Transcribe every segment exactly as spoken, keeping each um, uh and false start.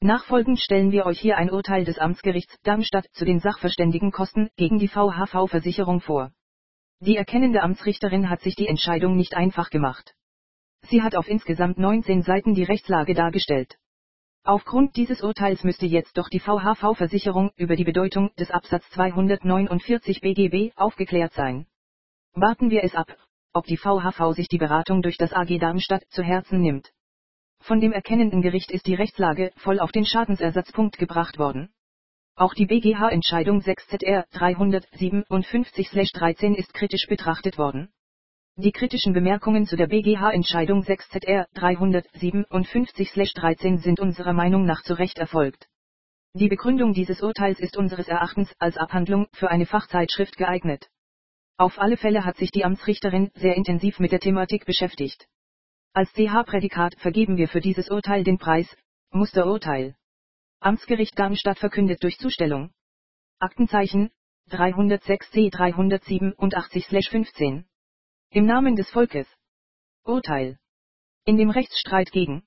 Nachfolgend stellen wir euch hier ein Urteil des Amtsgerichts Darmstadt zu den Sachverständigenkosten gegen die V H V-Versicherung vor. Die erkennende Amtsrichterin hat sich die Entscheidung nicht einfach gemacht. Sie hat auf insgesamt neunzehn Seiten die Rechtslage dargestellt. Aufgrund dieses Urteils müsste jetzt doch die V H V-Versicherung über die Bedeutung des Absatz zweihundertneunundvierzig B G B aufgeklärt sein. Warten wir es ab, ob die V H V sich die Beratung durch das A G Darmstadt zu Herzen nimmt. Von dem erkennenden Gericht ist die Rechtslage voll auf den Schadensersatzpunkt gebracht worden. Auch die B G H-Entscheidung sechs Z R dreihundertsiebenundfünfzig dreizehn ist kritisch betrachtet worden. Die kritischen Bemerkungen zu der B G H-Entscheidung sechs Z R dreihundertsiebenundfünfzig dreizehn sind unserer Meinung nach zu Recht erfolgt. Die Begründung dieses Urteils ist unseres Erachtens als Abhandlung für eine Fachzeitschrift geeignet. Auf alle Fälle hat sich die Amtsrichterin sehr intensiv mit der Thematik beschäftigt. Als C H-Prädikat vergeben wir für dieses Urteil den Preis Musterurteil. Amtsgericht Darmstadt verkündet durch Zustellung. Aktenzeichen dreihundertsechs C dreihundertsiebenundachtzig fünfzehn. Im Namen des Volkes. Urteil. In dem Rechtsstreit gegen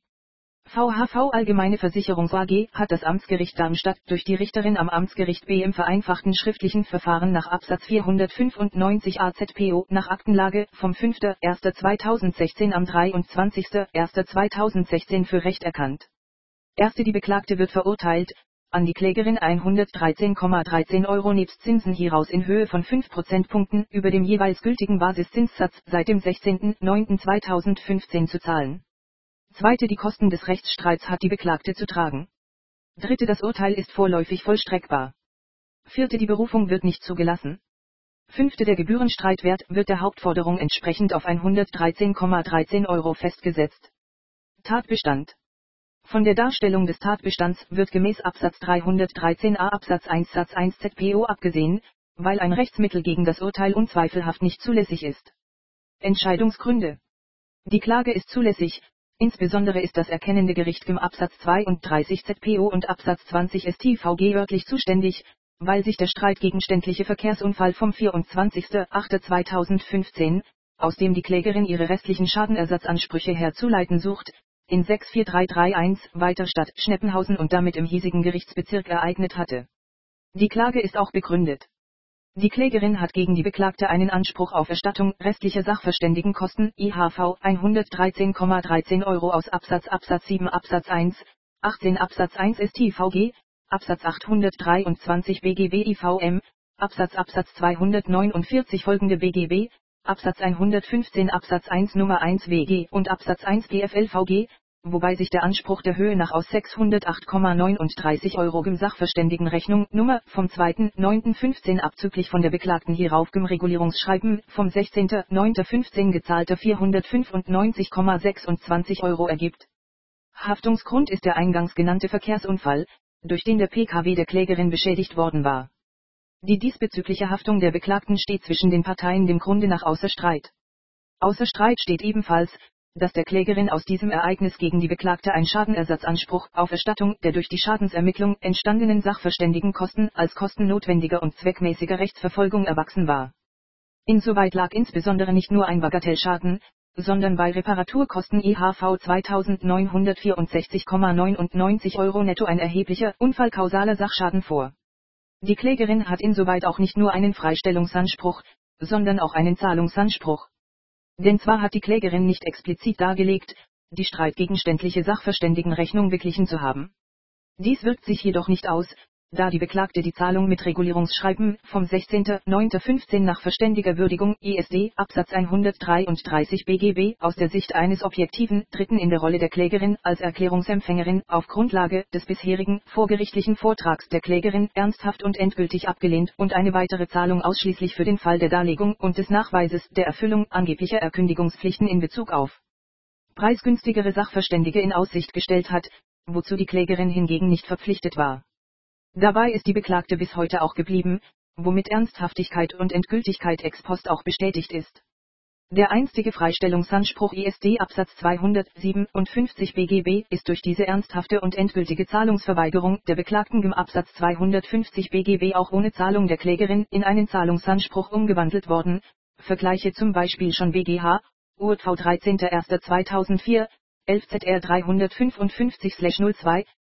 V H V Allgemeine Versicherungs A G hat das Amtsgericht Darmstadt durch die Richterin am Amtsgericht B im vereinfachten schriftlichen Verfahren nach Absatz vierhundertfünfundneunzig A Z P O nach Aktenlage vom fünften ersten zweitausendsechzehn am dreiundzwanzigsten ersten zweitausendsechzehn für Recht erkannt. Erste Die Beklagte wird verurteilt, an die Klägerin hundertdreizehn Komma dreizehn Euro nebst Zinsen hieraus in Höhe von fünf Prozentpunkten über dem jeweils gültigen Basiszinssatz seit dem sechzehnten neunten zweitausendfünfzehn zu zahlen. Zweite Die Kosten des Rechtsstreits hat die Beklagte zu tragen. Dritte Das Urteil ist vorläufig vollstreckbar. Vierte Die Berufung wird nicht zugelassen. Fünfte Der Gebührenstreitwert wird der Hauptforderung entsprechend auf hundertdreizehn Komma dreizehn Euro festgesetzt. Tatbestand. Von der Darstellung des Tatbestands wird gemäß Absatz dreihundertdreizehn a Absatz eins Satz eins Z P O abgesehen, weil ein Rechtsmittel gegen das Urteil unzweifelhaft nicht zulässig ist. Entscheidungsgründe. Die Klage ist zulässig, insbesondere ist das erkennende Gericht im Absatz zweiunddreißig Z P O und Absatz zwanzig S T V G örtlich zuständig, weil sich der streitgegenständliche Verkehrsunfall vom vierundzwanzigsten achten zweitausendfünfzehn, aus dem die Klägerin ihre restlichen Schadenersatzansprüche herzuleiten sucht, in sechs vier drei drei eins Weiterstadt Schneppenhausen und damit im hiesigen Gerichtsbezirk ereignet hatte. Die Klage ist auch begründet. Die Klägerin hat gegen die Beklagte einen Anspruch auf Erstattung restlicher Sachverständigenkosten I H V hundertdreizehn Komma dreizehn Euro aus Absatz Absatz sieben Absatz eins, achtzehn Absatz eins S T V G, Absatz achthundertdreiundzwanzig B G B I V M, Absatz Absatz zweihundertneunundvierzig folgende B G B, Absatz hundertfünfzehn Absatz eins Nummer eins W G und Absatz eins P F L V G, wobei sich der Anspruch der Höhe nach aus sechshundertacht Komma neununddreißig Euro gem Sachverständigenrechnung Nummer vom zweiten neunten fünfzehn abzüglich von der Beklagten hierauf gem Regulierungsschreiben vom sechzehnten neunten fünfzehn gezahlte vierhundertfünfundneunzig Komma sechsundzwanzig Euro ergibt. Haftungsgrund ist der eingangs genannte Verkehrsunfall, durch den der P K W der Klägerin beschädigt worden war. Die diesbezügliche Haftung der Beklagten steht zwischen den Parteien dem Grunde nach außer Streit. Außer Streit steht ebenfalls, dass der Klägerin aus diesem Ereignis gegen die Beklagte ein Schadenersatzanspruch auf Erstattung der durch die Schadensermittlung entstandenen Sachverständigenkosten als Kosten notwendiger und zweckmäßiger Rechtsverfolgung erwachsen war. Insoweit lag insbesondere nicht nur ein Bagatellschaden, sondern bei Reparaturkosten I H V zweitausendneunhundertvierundsechzig Komma neunundneunzig Euro netto ein erheblicher unfallkausaler Sachschaden vor. Die Klägerin hat insoweit auch nicht nur einen Freistellungsanspruch, sondern auch einen Zahlungsanspruch. Denn zwar hat die Klägerin nicht explizit dargelegt, die streitgegenständliche Sachverständigenrechnung beglichen zu haben. Dies wirkt sich jedoch nicht aus, da die Beklagte die Zahlung mit Regulierungsschreiben vom sechzehnten neunten fünfzehn nach verständiger Würdigung I S D Absatz hundertdreiunddreißig B G B aus der Sicht eines objektiven Dritten in der Rolle der Klägerin als Erklärungsempfängerin auf Grundlage des bisherigen vorgerichtlichen Vortrags der Klägerin ernsthaft und endgültig abgelehnt und eine weitere Zahlung ausschließlich für den Fall der Darlegung und des Nachweises der Erfüllung angeblicher Erkündigungspflichten in Bezug auf preisgünstigere Sachverständige in Aussicht gestellt hat, wozu die Klägerin hingegen nicht verpflichtet war. Dabei ist die Beklagte bis heute auch geblieben, womit Ernsthaftigkeit und Endgültigkeit ex post auch bestätigt ist. Der einstige Freistellungsanspruch I S D Absatz zweihundertsiebenundfünfzig B G B ist durch diese ernsthafte und endgültige Zahlungsverweigerung der Beklagten im Absatz zweihundertfünfzig B G B auch ohne Zahlung der Klägerin in einen Zahlungsanspruch umgewandelt worden, vergleiche zum Beispiel schon B G H, U R V dreizehnter erster zweitausendvier, elf Z R dreihundertfünfundfünfzig null zwei,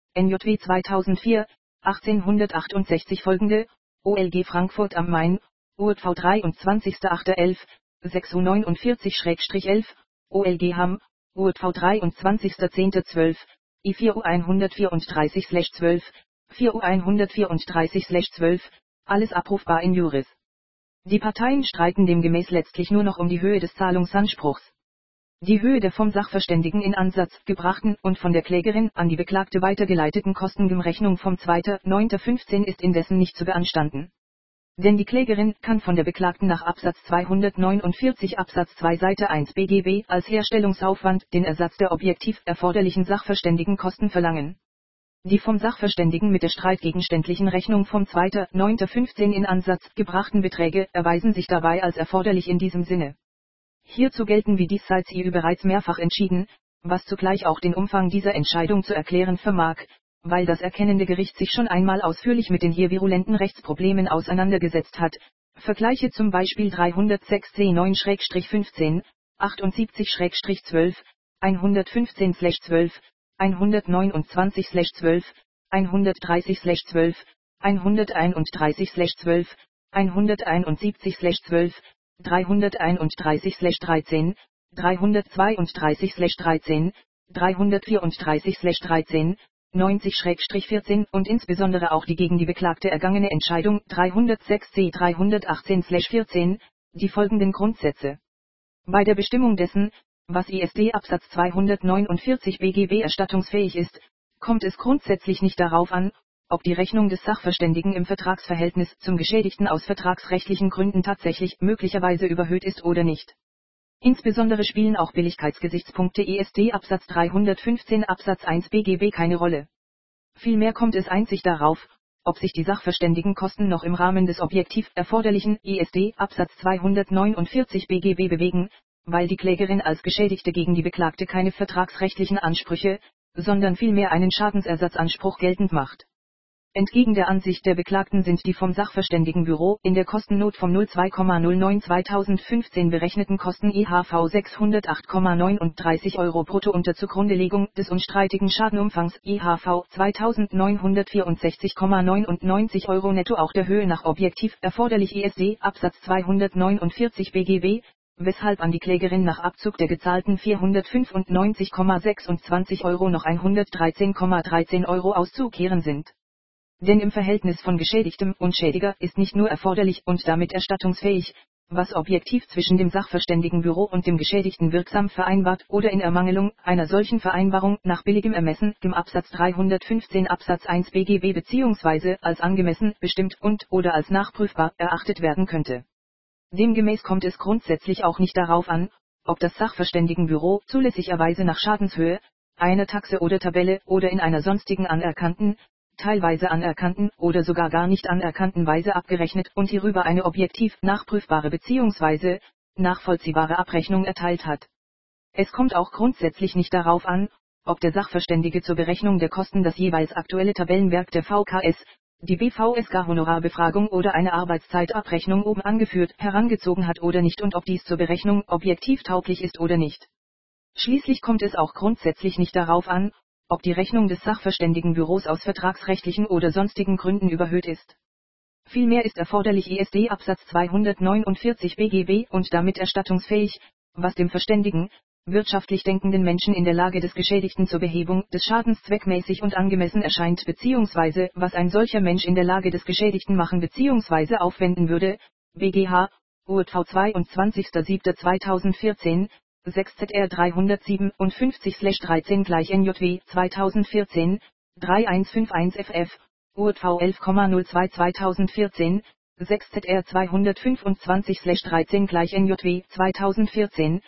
N J W zweitausendvier, achtzehnhundertachtundsechzig folgende, O L G Frankfurt am Main, U V dreiundzwanzigster achter elf, sechs U neunundvierzig elf, O L G Hamm, U V dreiundzwanzigster zehnter zwölf, I vier U hundertvierunddreißig zwölf, vier U hundertvierunddreißig zwölf, alles abrufbar in Juris. Die Parteien streiten demgemäß letztlich nur noch um die Höhe des Zahlungsanspruchs. Die Höhe der vom Sachverständigen in Ansatz gebrachten und von der Klägerin an die Beklagte weitergeleiteten Kostengemrechnung vom zweiter neunter fünfzehn ist indessen nicht zu beanstanden. Denn die Klägerin kann von der Beklagten nach Absatz zweihundertneunundvierzig Absatz zwei Seite eins B G B als Herstellungsaufwand den Ersatz der objektiv erforderlichen Sachverständigenkosten verlangen. Die vom Sachverständigen mit der streitgegenständlichen Rechnung vom zweiter neunter fünfzehn in Ansatz gebrachten Beträge erweisen sich dabei als erforderlich in diesem Sinne. Hierzu gelten wie diesseits I Ü bereits mehrfach entschieden, was zugleich auch den Umfang dieser Entscheidung zu erklären vermag, weil das erkennende Gericht sich schon einmal ausführlich mit den hier virulenten Rechtsproblemen auseinandergesetzt hat. Vergleiche zum Beispiel dreihundertsechs C neun fünfzehn, achtundsiebzig zwölf, hundertfünfzehn zwölf, hundertneunundzwanzig zwölf, hundertdreißig zwölf, hunderteinunddreißig zwölf, hunderteinundsiebzig zwölf, dreihunderteinunddreißig dreizehn, dreihundertzweiunddreißig dreizehn, dreihundertvierunddreißig dreizehn, neunzig vierzehn und insbesondere auch die gegen die Beklagte ergangene Entscheidung dreihundertsechs C dreihundertachtzehn vierzehn, die folgenden Grundsätze. Bei der Bestimmung dessen, was I S D Absatz zweihundertneunundvierzig B G B erstattungsfähig ist, kommt es grundsätzlich nicht darauf an, ob die Rechnung des Sachverständigen im Vertragsverhältnis zum Geschädigten aus vertragsrechtlichen Gründen tatsächlich möglicherweise überhöht ist oder nicht. Insbesondere spielen auch Billigkeitsgesichtspunkte I S D Absatz dreihundertfünfzehn Absatz eins B G B keine Rolle. Vielmehr kommt es einzig darauf, ob sich die Sachverständigenkosten noch im Rahmen des objektiv erforderlichen I S D Absatz zweihundertneunundvierzig B G B bewegen, weil die Klägerin als Geschädigte gegen die Beklagte keine vertragsrechtlichen Ansprüche, sondern vielmehr einen Schadensersatzanspruch geltend macht. Entgegen der Ansicht der Beklagten sind die vom Sachverständigenbüro in der Kostennot vom null zwei null neun zweitausendfünfzehn berechneten Kosten I H V sechshundertacht neununddreißig Euro brutto unter Zugrundelegung des unstreitigen Schadenumfangs I H V zweitausendneunhundertvierundsechzig neunundneunzig Euro netto auch der Höhe nach objektiv erforderlich I S D Absatz zweihundertneunundvierzig B G B, weshalb an die Klägerin nach Abzug der gezahlten vierhundertfünfundneunzig sechsundzwanzig Euro noch hundertdreizehn dreizehn Euro auszukehren sind. Denn im Verhältnis von Geschädigtem und Schädiger ist nicht nur erforderlich und damit erstattungsfähig, was objektiv zwischen dem Sachverständigenbüro und dem Geschädigten wirksam vereinbart oder in Ermangelung einer solchen Vereinbarung nach billigem Ermessen dem Absatz dreihundertfünfzehn Absatz eins B G B bzw. als angemessen bestimmt und oder als nachprüfbar erachtet werden könnte. Demgemäß kommt es grundsätzlich auch nicht darauf an, ob das Sachverständigenbüro zulässigerweise nach Schadenshöhe, einer Taxe oder Tabelle oder in einer sonstigen anerkannten, teilweise anerkannten oder sogar gar nicht anerkannten Weise abgerechnet und hierüber eine objektiv nachprüfbare bzw. nachvollziehbare Abrechnung erteilt hat. Es kommt auch grundsätzlich nicht darauf an, ob der Sachverständige zur Berechnung der Kosten das jeweils aktuelle Tabellenwerk der V K S, die B V S K-Honorarbefragung oder eine Arbeitszeitabrechnung oben angeführt herangezogen hat oder nicht und ob dies zur Berechnung objektiv tauglich ist oder nicht. Schließlich kommt es auch grundsätzlich nicht darauf an, ob die Rechnung des Sachverständigenbüros aus vertragsrechtlichen oder sonstigen Gründen überhöht ist. Vielmehr ist erforderlich I S D Absatz zweihundertneunundvierzig B G B und damit erstattungsfähig, was dem verständigen, wirtschaftlich denkenden Menschen in der Lage des Geschädigten zur Behebung des Schadens zweckmäßig und angemessen erscheint bzw. was ein solcher Mensch in der Lage des Geschädigten machen bzw. aufwenden würde, B G H, U V zweiundzwanzigster siebter zweitausendvierzehn, sechs Z R dreihundertsiebenundfünfzig dreizehn gleich N J W zweitausendvierzehn, dreitausendeinhundertfünfundfünfzig F F, U V elf null zwei zweitausendvierzehn, sechs Z R zweihundertfünfundzwanzig dreizehn gleich N J W zweitausendvierzehn,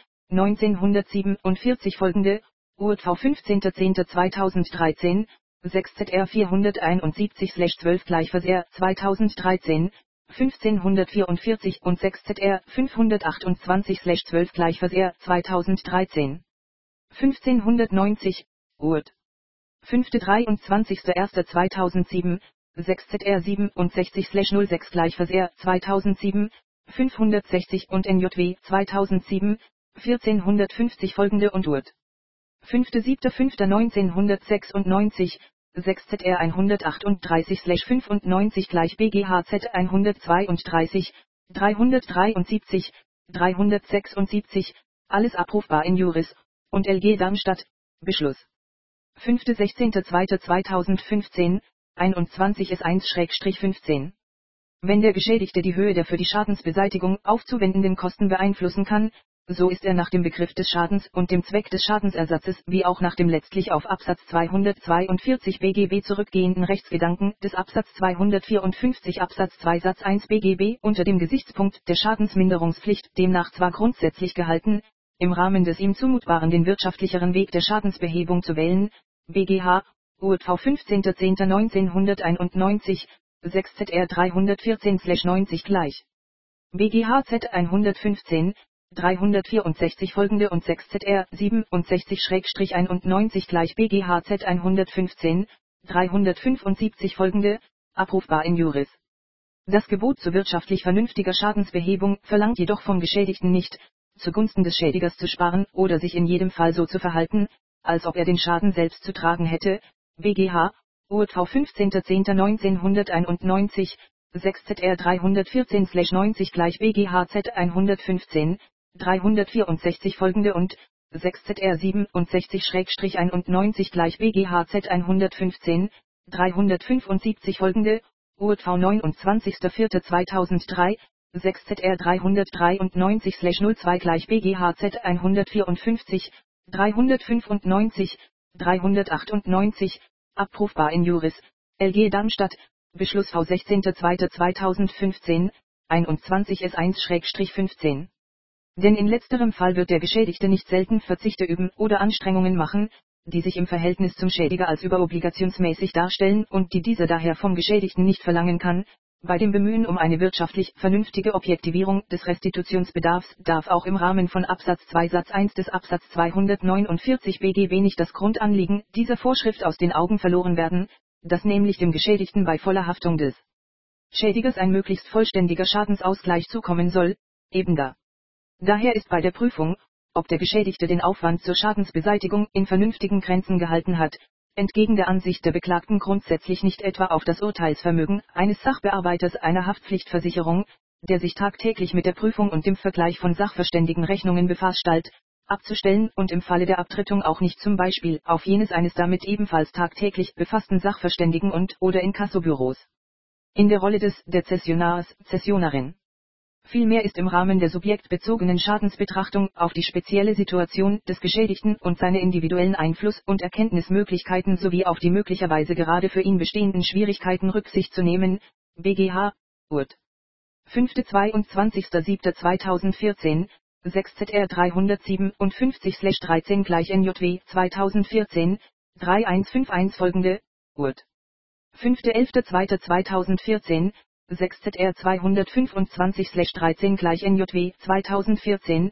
neunzehnhundertsiebenundvierzig folgende, U V fünfzehnter zehnter zweitausenddreizehn, sechs Z R vierhunderteinundsiebzig zwölf gleich Versehr zweitausenddreizehn, fünfzehnhundertvierundvierzig und sechs Z R fünfhundertachtundzwanzig zwölf gleich Versehr zweitausenddreizehn. fünfzehnhundertneunzig, Urt. fünfter dreiundzwanzigster erster zweitausendsieben, sechs Z R siebenundsechzig null sechs gleich Versehr zweitausendsieben, fünfhundertsechzig und N J W zweitausendsieben, vierzehnhundertfünfzig folgende und Urt. fünfter siebter fünfter neunzehnhundertsechsundneunzig, sechs Z R hundertachtunddreißig fünfundneunzig gleich B G H Z hundertzweiunddreißig, dreihundertdreiundsiebzig, dreihundertsechsundsiebzig, alles abrufbar in Juris, und L G Darmstadt, Beschluss. fünfter sechzehnter zweiter zweitausendfünfzehn, einundzwanzig S eins fünfzehn. Wenn der Geschädigte die Höhe der für die Schadensbeseitigung aufzuwendenden Kosten beeinflussen kann, so ist er nach dem Begriff des Schadens und dem Zweck des Schadensersatzes wie auch nach dem letztlich auf Absatz zweihundertzweiundvierzig B G B zurückgehenden Rechtsgedanken des Absatz zweihundertvierundfünfzig Absatz zwei Satz eins B G B unter dem Gesichtspunkt der Schadensminderungspflicht demnach zwar grundsätzlich gehalten, im Rahmen des ihm zumutbaren den wirtschaftlicheren Weg der Schadensbehebung zu wählen, B G H, U T V fünfzehnter zehnter neunzehnhunderteinundneunzig, sechs Z R dreihundertvierzehn neunzig gleich. B G H Z hundertfünfzehn, dreihundertvierundsechzig folgende und sechs Z R siebenundsechzig einundneunzig gleich B G H Z hundertfünfzehn, dreihundertfünfundsiebzig folgende, abrufbar in Juris. Das Gebot zu wirtschaftlich vernünftiger Schadensbehebung verlangt jedoch vom Geschädigten nicht, zugunsten des Schädigers zu sparen oder sich in jedem Fall so zu verhalten, als ob er den Schaden selbst zu tragen hätte, B G H, U T V fünfzehnter zehnter neunzehnhunderteinundneunzig, sechs Z R dreihundertvierzehn neunzig gleich B G H Z hundertfünfzehn, dreihundertvierundsechzig folgende und sechs Z R siebenundsechzig einundneunzig gleich B G H Z hundertfünfzehn, dreihundertfünfundsiebzig folgende, U T V neunundzwanzigster vierter zweitausenddrei, sechs Z R dreihundertdreiundneunzig null zwei gleich B G H Z hundertvierundfünfzig, dreihundertfünfundneunzig, dreihundertachtundneunzig, abrufbar in Juris, L G Darmstadt, Beschluss V sechzehnter zweiter zweitausendfünfzehn, einundzwanzig S eins fünfzehn. Denn in letzterem Fall wird der Geschädigte nicht selten Verzichte üben oder Anstrengungen machen, die sich im Verhältnis zum Schädiger als überobligationsmäßig darstellen und die dieser daher vom Geschädigten nicht verlangen kann. Bei dem Bemühen um eine wirtschaftlich vernünftige Objektivierung des Restitutionsbedarfs darf auch im Rahmen von Absatz zwei Satz eins des Absatz zweihundertneunundvierzig B G B nicht das Grundanliegen dieser Vorschrift aus den Augen verloren werden, dass nämlich dem Geschädigten bei voller Haftung des Schädigers ein möglichst vollständiger Schadensausgleich zukommen soll, eben da. Daher ist bei der Prüfung, ob der Geschädigte den Aufwand zur Schadensbeseitigung in vernünftigen Grenzen gehalten hat, entgegen der Ansicht der Beklagten grundsätzlich nicht etwa auf das Urteilsvermögen eines Sachbearbeiters einer Haftpflichtversicherung, der sich tagtäglich mit der Prüfung und dem Vergleich von Sachverständigenrechnungen befasst, abzustellen und im Falle der Abtretung auch nicht zum Beispiel auf jenes eines damit ebenfalls tagtäglich befassten Sachverständigen und oder Inkassobüros. In der Rolle des der Zessionars, Zessionarin. Vielmehr ist im Rahmen der subjektbezogenen Schadensbetrachtung auf die spezielle Situation des Geschädigten und seine individuellen Einfluss- und Erkenntnismöglichkeiten sowie auf die möglicherweise gerade für ihn bestehenden Schwierigkeiten Rücksicht zu nehmen, B G H, U T. fünfter zweiundzwanzigster siebter zweitausendvierzehn, sechs Z R dreihundertsiebenundfünfzig dreizehn gleich N J W zweitausendvierzehn, dreitausendeinhundertfünfundfünfzig folgende, U T. fünfter elfter zweiter zweitausendvierzehn, sechs Z R zweihundertfünfundzwanzig dreizehn gleich N J W zweitausendvierzehn,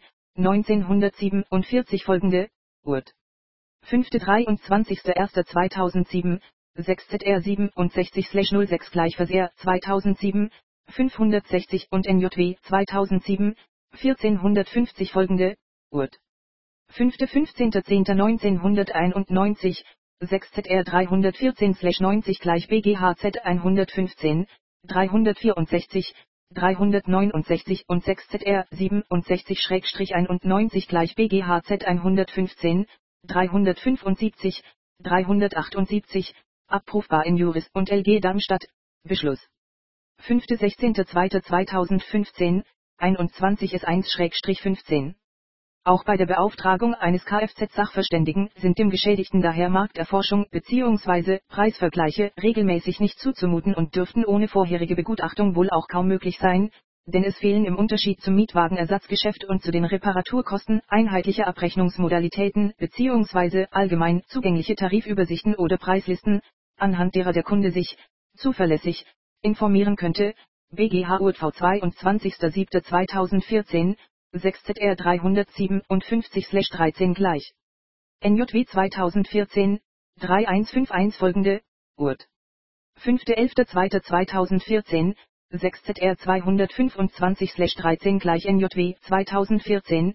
neunzehnhundertsiebenundvierzig folgende, U T. fünfter dreiundzwanzigster erster zweitausendsieben, sechs Z R siebenundsechzig null sechs gleich Versehr zweitausendsieben, fünfhundertsechzig und N J W zweitausendsieben, vierzehnhundertfünfzig folgende, U T. fünfter fünfzehnter zehnter neunzehnhunderteinundneunzig, sechs Z R dreihundertvierzehn neunzig gleich B G H Z hundertfünfzehn, dreihundertvierundsechzig, dreihundertneunundsechzig und sechs Z R siebenundsechzig einundneunzig gleich B G H Z hundertfünfzehn, dreihundertfünfundsiebzig, dreihundertachtundsiebzig, abrufbar in Juris und L G Darmstadt, Beschluss. fünfter sechzehnter zweiter zweitausendfünfzehn, einundzwanzig S eins fünfzehn. Auch bei der Beauftragung eines Kfz-Sachverständigen sind dem Geschädigten daher Markterforschung bzw. Preisvergleiche regelmäßig nicht zuzumuten und dürften ohne vorherige Begutachtung wohl auch kaum möglich sein, denn es fehlen im Unterschied zum Mietwagenersatzgeschäft und zu den Reparaturkosten einheitliche Abrechnungsmodalitäten bzw. allgemein zugängliche Tarifübersichten oder Preislisten, anhand derer der Kunde sich zuverlässig informieren könnte. B G H U T V zweiundzwanzigster siebter zweitausendvierzehn, sechs Z R dreihundertsiebenundfünfzig dreizehn gleich. N J W zweitausendvierzehn, dreitausendeinhundertfünfundfünfzig folgende, U T. fünfter elfter zweiter zweitausendvierzehn, sechs Z R zweihundertfünfundzwanzig dreizehn gleich N J W zweitausendvierzehn,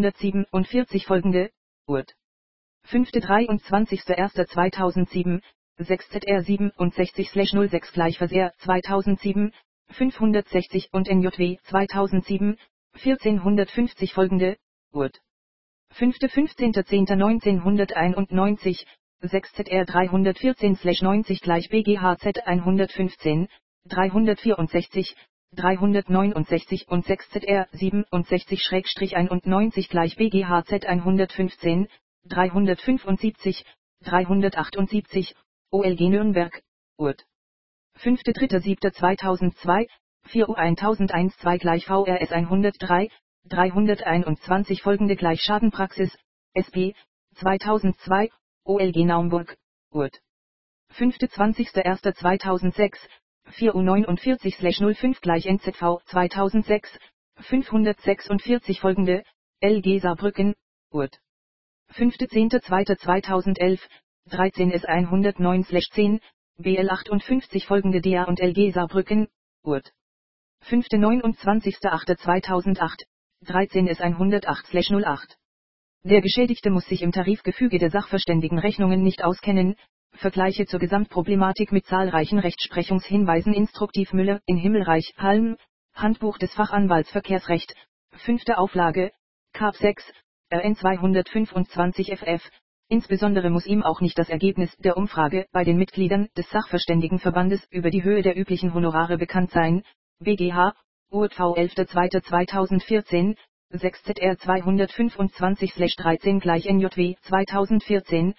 neunzehnhundertsiebenundvierzig folgende, U T. fünfter dreiundzwanzigster erster zweitausendsieben, sechs Z R siebenundsechzig null sechs Gleichversehr zweitausendsieben, fünfhundertsechzig und N J W zweitausendsieben, vierzehnhundertfünfzig folgende, Urt. fünfter fünfzehnter zehnter neunzehnhunderteinundneunzig, sechs Z R dreihundertvierzehn neunzig gleich B G H Z hundertfünfzehn, dreihundertvierundsechzig, dreihundertneunundsechzig und sechs Z R siebenundsechzig einundneunzig gleich B G H Z hundertfünfzehn, dreihundertfünfundsiebzig, dreihundertachtundsiebzig, O L G Nürnberg, Urt. fünfter dritter siebter zweitausendzwei, vier U eintausendzwölf gleich V R S hundertdrei, dreihunderteinundzwanzig folgende gleich Schadenpraxis, S P, zweitausendzwei, O L G Naumburg, Urt. fünfter zwanzigster erster zweitausendsechs, vier U neunundvierzig null fünf gleich N Z V zweitausendsechs, fünfhundertsechsundvierzig folgende, L G Saarbrücken, Urt. fünfter zehnter zweiter zweitausendelf, dreizehn S hundertneun zehn, B L achtundfünfzig folgende D A und L G Saarbrücken, Urt. fünfter neunundzwanzigster achter zweitausendacht, dreizehn S hundertacht null acht. Der Geschädigte muss sich im Tarifgefüge der Sachverständigenrechnungen nicht auskennen. Vergleiche zur Gesamtproblematik mit zahlreichen Rechtsprechungshinweisen Instruktiv Müller in Himmelreich, Halm, Handbuch des Fachanwalts Verkehrsrecht, fünfte Auflage, K sechs, R N zweihundertfünfundzwanzig F F. Insbesondere muss ihm auch nicht das Ergebnis der Umfrage bei den Mitgliedern des Sachverständigenverbandes über die Höhe der üblichen Honorare bekannt sein. B G H, Urt V elfter zweiter zweitausendvierzehn, sechs Z R zweihundertfünfundzwanzig dreizehn gleich N J W zweitausendvierzehn,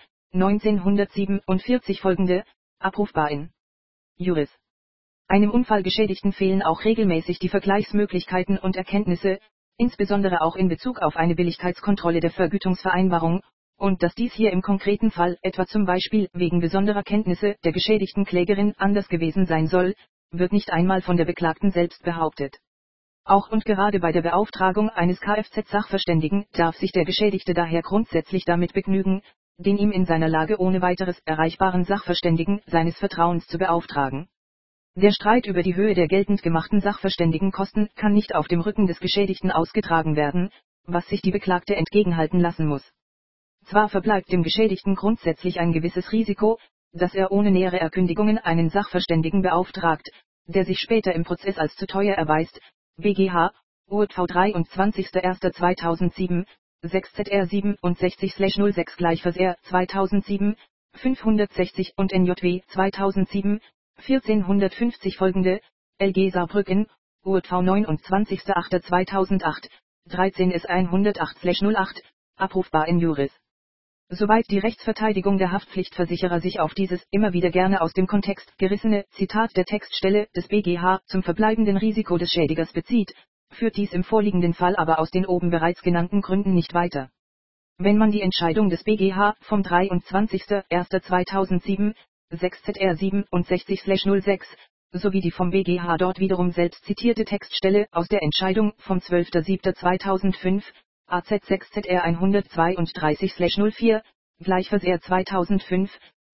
neunzehnhundertsiebenundvierzig folgende, abrufbar in Juris. Einem Unfallgeschädigten fehlen auch regelmäßig die Vergleichsmöglichkeiten und Erkenntnisse, insbesondere auch in Bezug auf eine Billigkeitskontrolle der Vergütungsvereinbarung, und dass dies hier im konkreten Fall etwa zum Beispiel wegen besonderer Kenntnisse der geschädigten Klägerin anders gewesen sein soll, wird nicht einmal von der Beklagten selbst behauptet. Auch und gerade bei der Beauftragung eines Kfz-Sachverständigen darf sich der Geschädigte daher grundsätzlich damit begnügen, den ihm in seiner Lage ohne weiteres erreichbaren Sachverständigen seines Vertrauens zu beauftragen. Der Streit über die Höhe der geltend gemachten Sachverständigenkosten kann nicht auf dem Rücken des Geschädigten ausgetragen werden, was sich die Beklagte entgegenhalten lassen muss. Zwar verbleibt dem Geschädigten grundsätzlich ein gewisses Risiko, dass er ohne nähere Erkündigungen einen Sachverständigen beauftragt, der sich später im Prozess als zu teuer erweist. B G H, Urt V dreiundzwanzigster erster zweitausendsieben, sechs Z R siebenundsechzig null sechs Gleichversehr zweitausendsieben, fünfhundertsechzig und N J W zweitausendsieben, vierzehnhundertfünfzig folgende, L G Saarbrücken, Urt V neunundzwanzigster achter zweitausendacht, dreizehn S hundertacht null acht, abrufbar in Juris. Soweit die Rechtsverteidigung der Haftpflichtversicherer sich auf dieses immer wieder gerne aus dem Kontext gerissene Zitat der Textstelle des B G H zum verbleibenden Risiko des Schädigers bezieht, führt dies im vorliegenden Fall aber aus den oben bereits genannten Gründen nicht weiter. Wenn man die Entscheidung des B G H vom dreiundzwanzigster erster zweitausendsieben, sechs Z R siebenundsechzig null sechs, sowie die vom B G H dort wiederum selbst zitierte Textstelle aus der Entscheidung vom zwölfter siebter zweitausendfünf, A Z sechs Z R hundertzweiunddreißig null vier, Gleichversehr zweitausendfünf,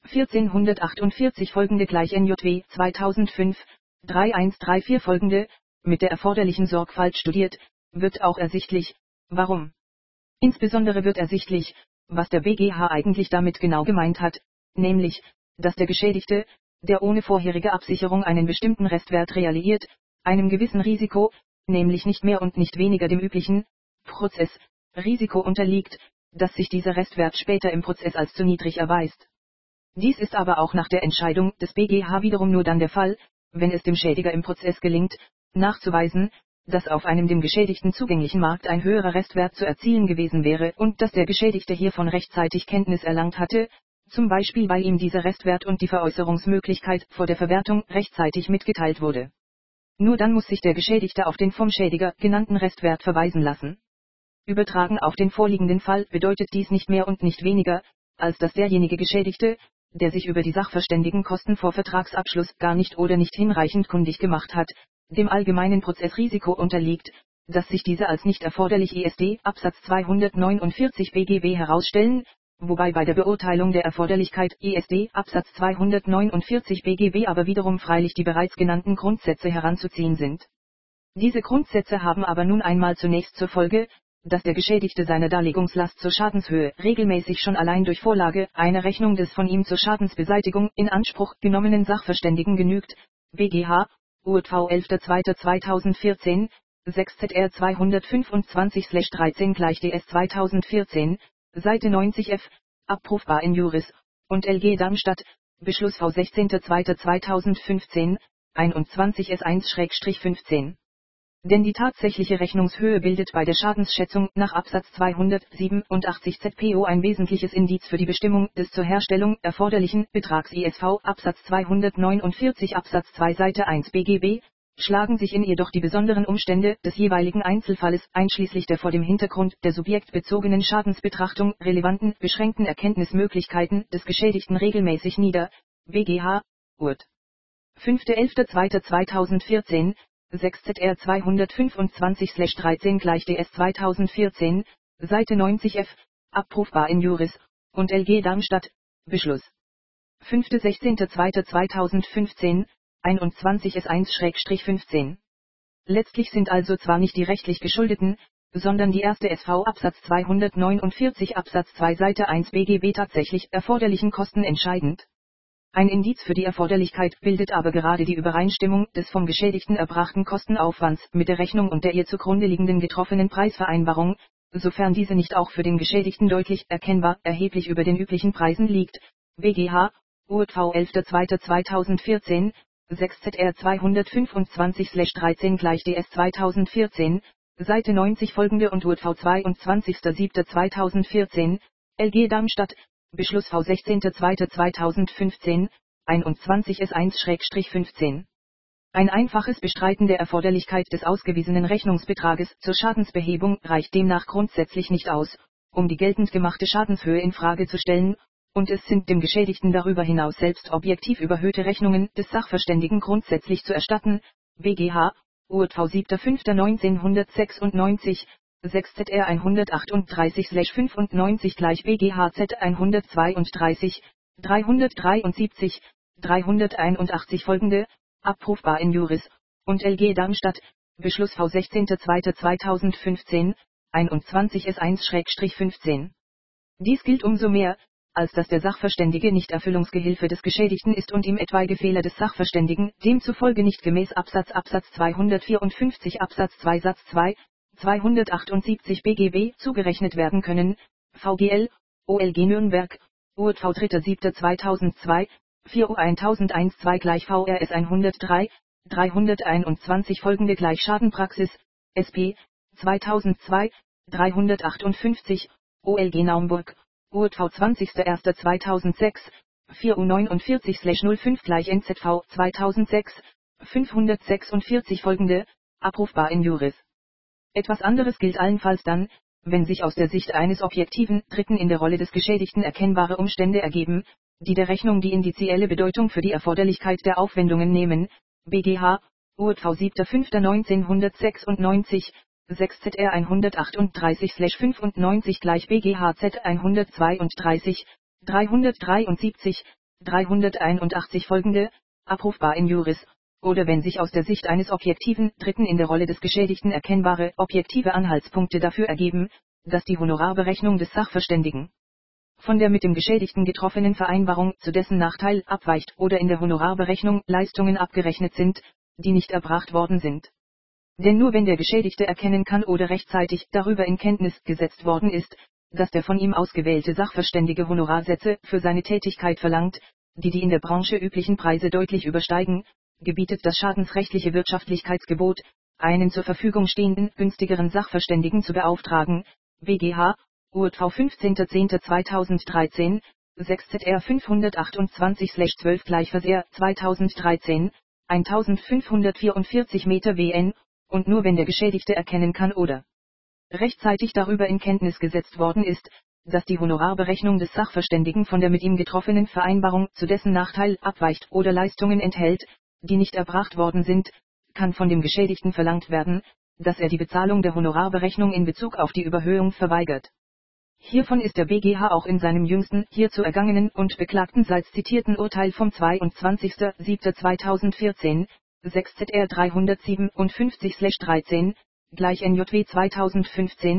vierzehnhundertachtundvierzig folgende gleich N J W zweitausendfünf, dreiunddreißig folgende, mit der erforderlichen Sorgfalt studiert, wird auch ersichtlich, warum. Insbesondere wird ersichtlich, was der B G H eigentlich damit genau gemeint hat, nämlich, dass der Geschädigte, der ohne vorherige Absicherung einen bestimmten Restwert realisiert, einem gewissen Risiko, nämlich nicht mehr und nicht weniger dem üblichen Prozessrisiko unterliegt, dass sich dieser Restwert später im Prozess als zu niedrig erweist. Dies ist aber auch nach der Entscheidung des B G H wiederum nur dann der Fall, wenn es dem Schädiger im Prozess gelingt, nachzuweisen, dass auf einem dem Geschädigten zugänglichen Markt ein höherer Restwert zu erzielen gewesen wäre und dass der Geschädigte hiervon rechtzeitig Kenntnis erlangt hatte, zum Beispiel weil ihm dieser Restwert und die Veräußerungsmöglichkeit vor der Verwertung rechtzeitig mitgeteilt wurde. Nur dann muss sich der Geschädigte auf den vom Schädiger genannten Restwert verweisen lassen. Übertragen auf den vorliegenden Fall bedeutet dies nicht mehr und nicht weniger, als dass derjenige Geschädigte, der sich über die Sachverständigenkosten vor Vertragsabschluss gar nicht oder nicht hinreichend kundig gemacht hat, dem allgemeinen Prozessrisiko unterliegt, dass sich diese als nicht erforderlich E S D Absatz zweihundertneunundvierzig B G B herausstellen, wobei bei der Beurteilung der Erforderlichkeit E S D Absatz zweihundertneunundvierzig B G B aber wiederum freilich die bereits genannten Grundsätze heranzuziehen sind. Diese Grundsätze haben aber nun einmal zunächst zur Folge, dass der Geschädigte seiner Darlegungslast zur Schadenshöhe regelmäßig schon allein durch Vorlage einer Rechnung des von ihm zur Schadensbeseitigung in Anspruch genommenen Sachverständigen genügt, BGH, U J V elfter zweiter zweitausendvierzehn, sechs Z R zweihundertfünfundzwanzig dreizehn gleich D S zweitausendvierzehn, Seite neunzig F, abrufbar in Juris, und L G Darmstadt, Beschluss V sechzehnter zweiter zweitausendfünfzehn, einundzwanzig S eins fünfzehn. Denn die tatsächliche Rechnungshöhe bildet bei der Schadensschätzung nach Absatz zweihundertsiebenundachtzig Z P O ein wesentliches Indiz für die Bestimmung des zur Herstellung erforderlichen Betrags I S V Absatz zweihundertneunundvierzig Absatz zwei Seite eins B G B, schlagen sich in ihr doch die besonderen Umstände des jeweiligen Einzelfalles einschließlich der vor dem Hintergrund der subjektbezogenen Schadensbetrachtung relevanten beschränkten Erkenntnismöglichkeiten des Geschädigten regelmäßig nieder, B G H, Urt. fünfter elfter zweiter zweitausendvierzehn, sechs Z R zweihundertfünfundzwanzig dreizehn gleich D S zweitausendvierzehn, Seite neunzig F, abrufbar in Juris, und L G Darmstadt, Beschluss. fünfter sechzehnter zweiter zweitausendfünfzehn, einundzwanzig S eins fünfzehn. Letztlich sind also zwar nicht die rechtlich Geschuldeten, sondern die erste S V Absatz zweihundertneunundvierzig Absatz zwei Seite eins B G B tatsächlich erforderlichen Kosten entscheidend. Ein Indiz für die Erforderlichkeit bildet aber gerade die Übereinstimmung des vom Geschädigten erbrachten Kostenaufwands mit der Rechnung und der ihr zugrunde liegenden getroffenen Preisvereinbarung, sofern diese nicht auch für den Geschädigten deutlich erkennbar erheblich über den üblichen Preisen liegt, B G H, U J V elfter zweiter zweitausendvierzehn, sechs Z R zweihundertfünfundzwanzig dreizehn gleich D S zweitausendvierzehn, Seite neunzig folgende und U J V zweiundzwanzigster siebter zweitausendvierzehn, L G Darmstadt, Beschluss V sechzehnter zweiter zweitausendfünfzehn, einundzwanzig S eins fünfzehn. Ein einfaches Bestreiten der Erforderlichkeit des ausgewiesenen Rechnungsbetrages zur Schadensbehebung reicht demnach grundsätzlich nicht aus, um die geltend gemachte Schadenshöhe in Frage zu stellen, und es sind dem Geschädigten darüber hinaus selbst objektiv überhöhte Rechnungen des Sachverständigen grundsätzlich zu erstatten, B G H, U J V siebter fünfter neunzehnhundertsechsundneunzig, sechs Z R hundertachtunddreißig fünfundneunzig gleich B G H Z hundertzweiunddreißig, dreihundertdreiundsiebzig, dreihunderteinundachtzig folgende, abrufbar in Juris, und L G Darmstadt, Beschluss V sechzehnter zweiter zweitausendfünfzehn, einundzwanzig S eins fünfzehn. Dies gilt umso mehr, als dass der Sachverständige nicht Erfüllungsgehilfe des Geschädigten ist und ihm etwaige Fehler des Sachverständigen demzufolge nicht gemäß Absatz Absatz zweihundertvierundfünfzig Absatz zwei Satz zwei, zweihundertachtundsiebzig B G B zugerechnet werden können, V G L, O L G Nürnberg, U J V dritter siebter zweitausendzwei, vier U eintausendzwei gleich V R S hundertdrei, dreihunderteinundzwanzig folgende gleich Schadenpraxis, S P, zweitausendzwei, dreihundertachtundfünfzig, O L G Naumburg, U J V zwanzigster erster zweitausendsechs, vier U neunundvierzig null fünf gleich N Z V zweitausendsechs, fünfhundertsechsundvierzig folgende, abrufbar in Juris. Etwas anderes gilt allenfalls dann, wenn sich aus der Sicht eines objektiven Dritten in der Rolle des Geschädigten erkennbare Umstände ergeben, die der Rechnung die indizielle Bedeutung für die Erforderlichkeit der Aufwendungen nehmen, B G H, U J V siebter fünfter neunzehnhundertsechsundneunzig, sechs Z R hundertachtunddreißig fünfundneunzig gleich B G H Z hundertzweiunddreißig, dreihundertdreiundsiebzig, dreihunderteinundachtzig folgende, abrufbar in Juris, oder wenn sich aus der Sicht eines objektiven Dritten in der Rolle des Geschädigten erkennbare objektive Anhaltspunkte dafür ergeben, dass die Honorarberechnung des Sachverständigen von der mit dem Geschädigten getroffenen Vereinbarung zu dessen Nachteil abweicht oder in der Honorarberechnung Leistungen abgerechnet sind, die nicht erbracht worden sind. Denn nur wenn der Geschädigte erkennen kann oder rechtzeitig darüber in Kenntnis gesetzt worden ist, dass der von ihm ausgewählte Sachverständige Honorarsätze für seine Tätigkeit verlangt, die die in der Branche üblichen Preise deutlich übersteigen, gebietet das schadensrechtliche Wirtschaftlichkeitsgebot, einen zur Verfügung stehenden günstigeren Sachverständigen zu beauftragen, B G H, U J V fünfzehnter zehnter zweitausenddreizehn, sechs Z R fünfhundertachtundzwanzig zwölf gleich Versehr zweitausenddreizehn, eintausendfünfhundertvierundvierzig Meter W N, und nur wenn der Geschädigte erkennen kann oder rechtzeitig darüber in Kenntnis gesetzt worden ist, dass die Honorarberechnung des Sachverständigen von der mit ihm getroffenen Vereinbarung zu dessen Nachteil abweicht oder Leistungen enthält, die nicht erbracht worden sind, kann von dem Geschädigten verlangt werden, dass er die Bezahlung der Honorarberechnung in Bezug auf die Überhöhung verweigert. Hiervon ist der B G H auch in seinem jüngsten hierzu ergangenen und beklagtenseits zitierten Urteil vom zweiundzwanzigster siebter zweitausendvierzehn, sechs Z R dreihundertsiebenundfünfzig dreizehn, gleich N J W zweitausendfünfzehn,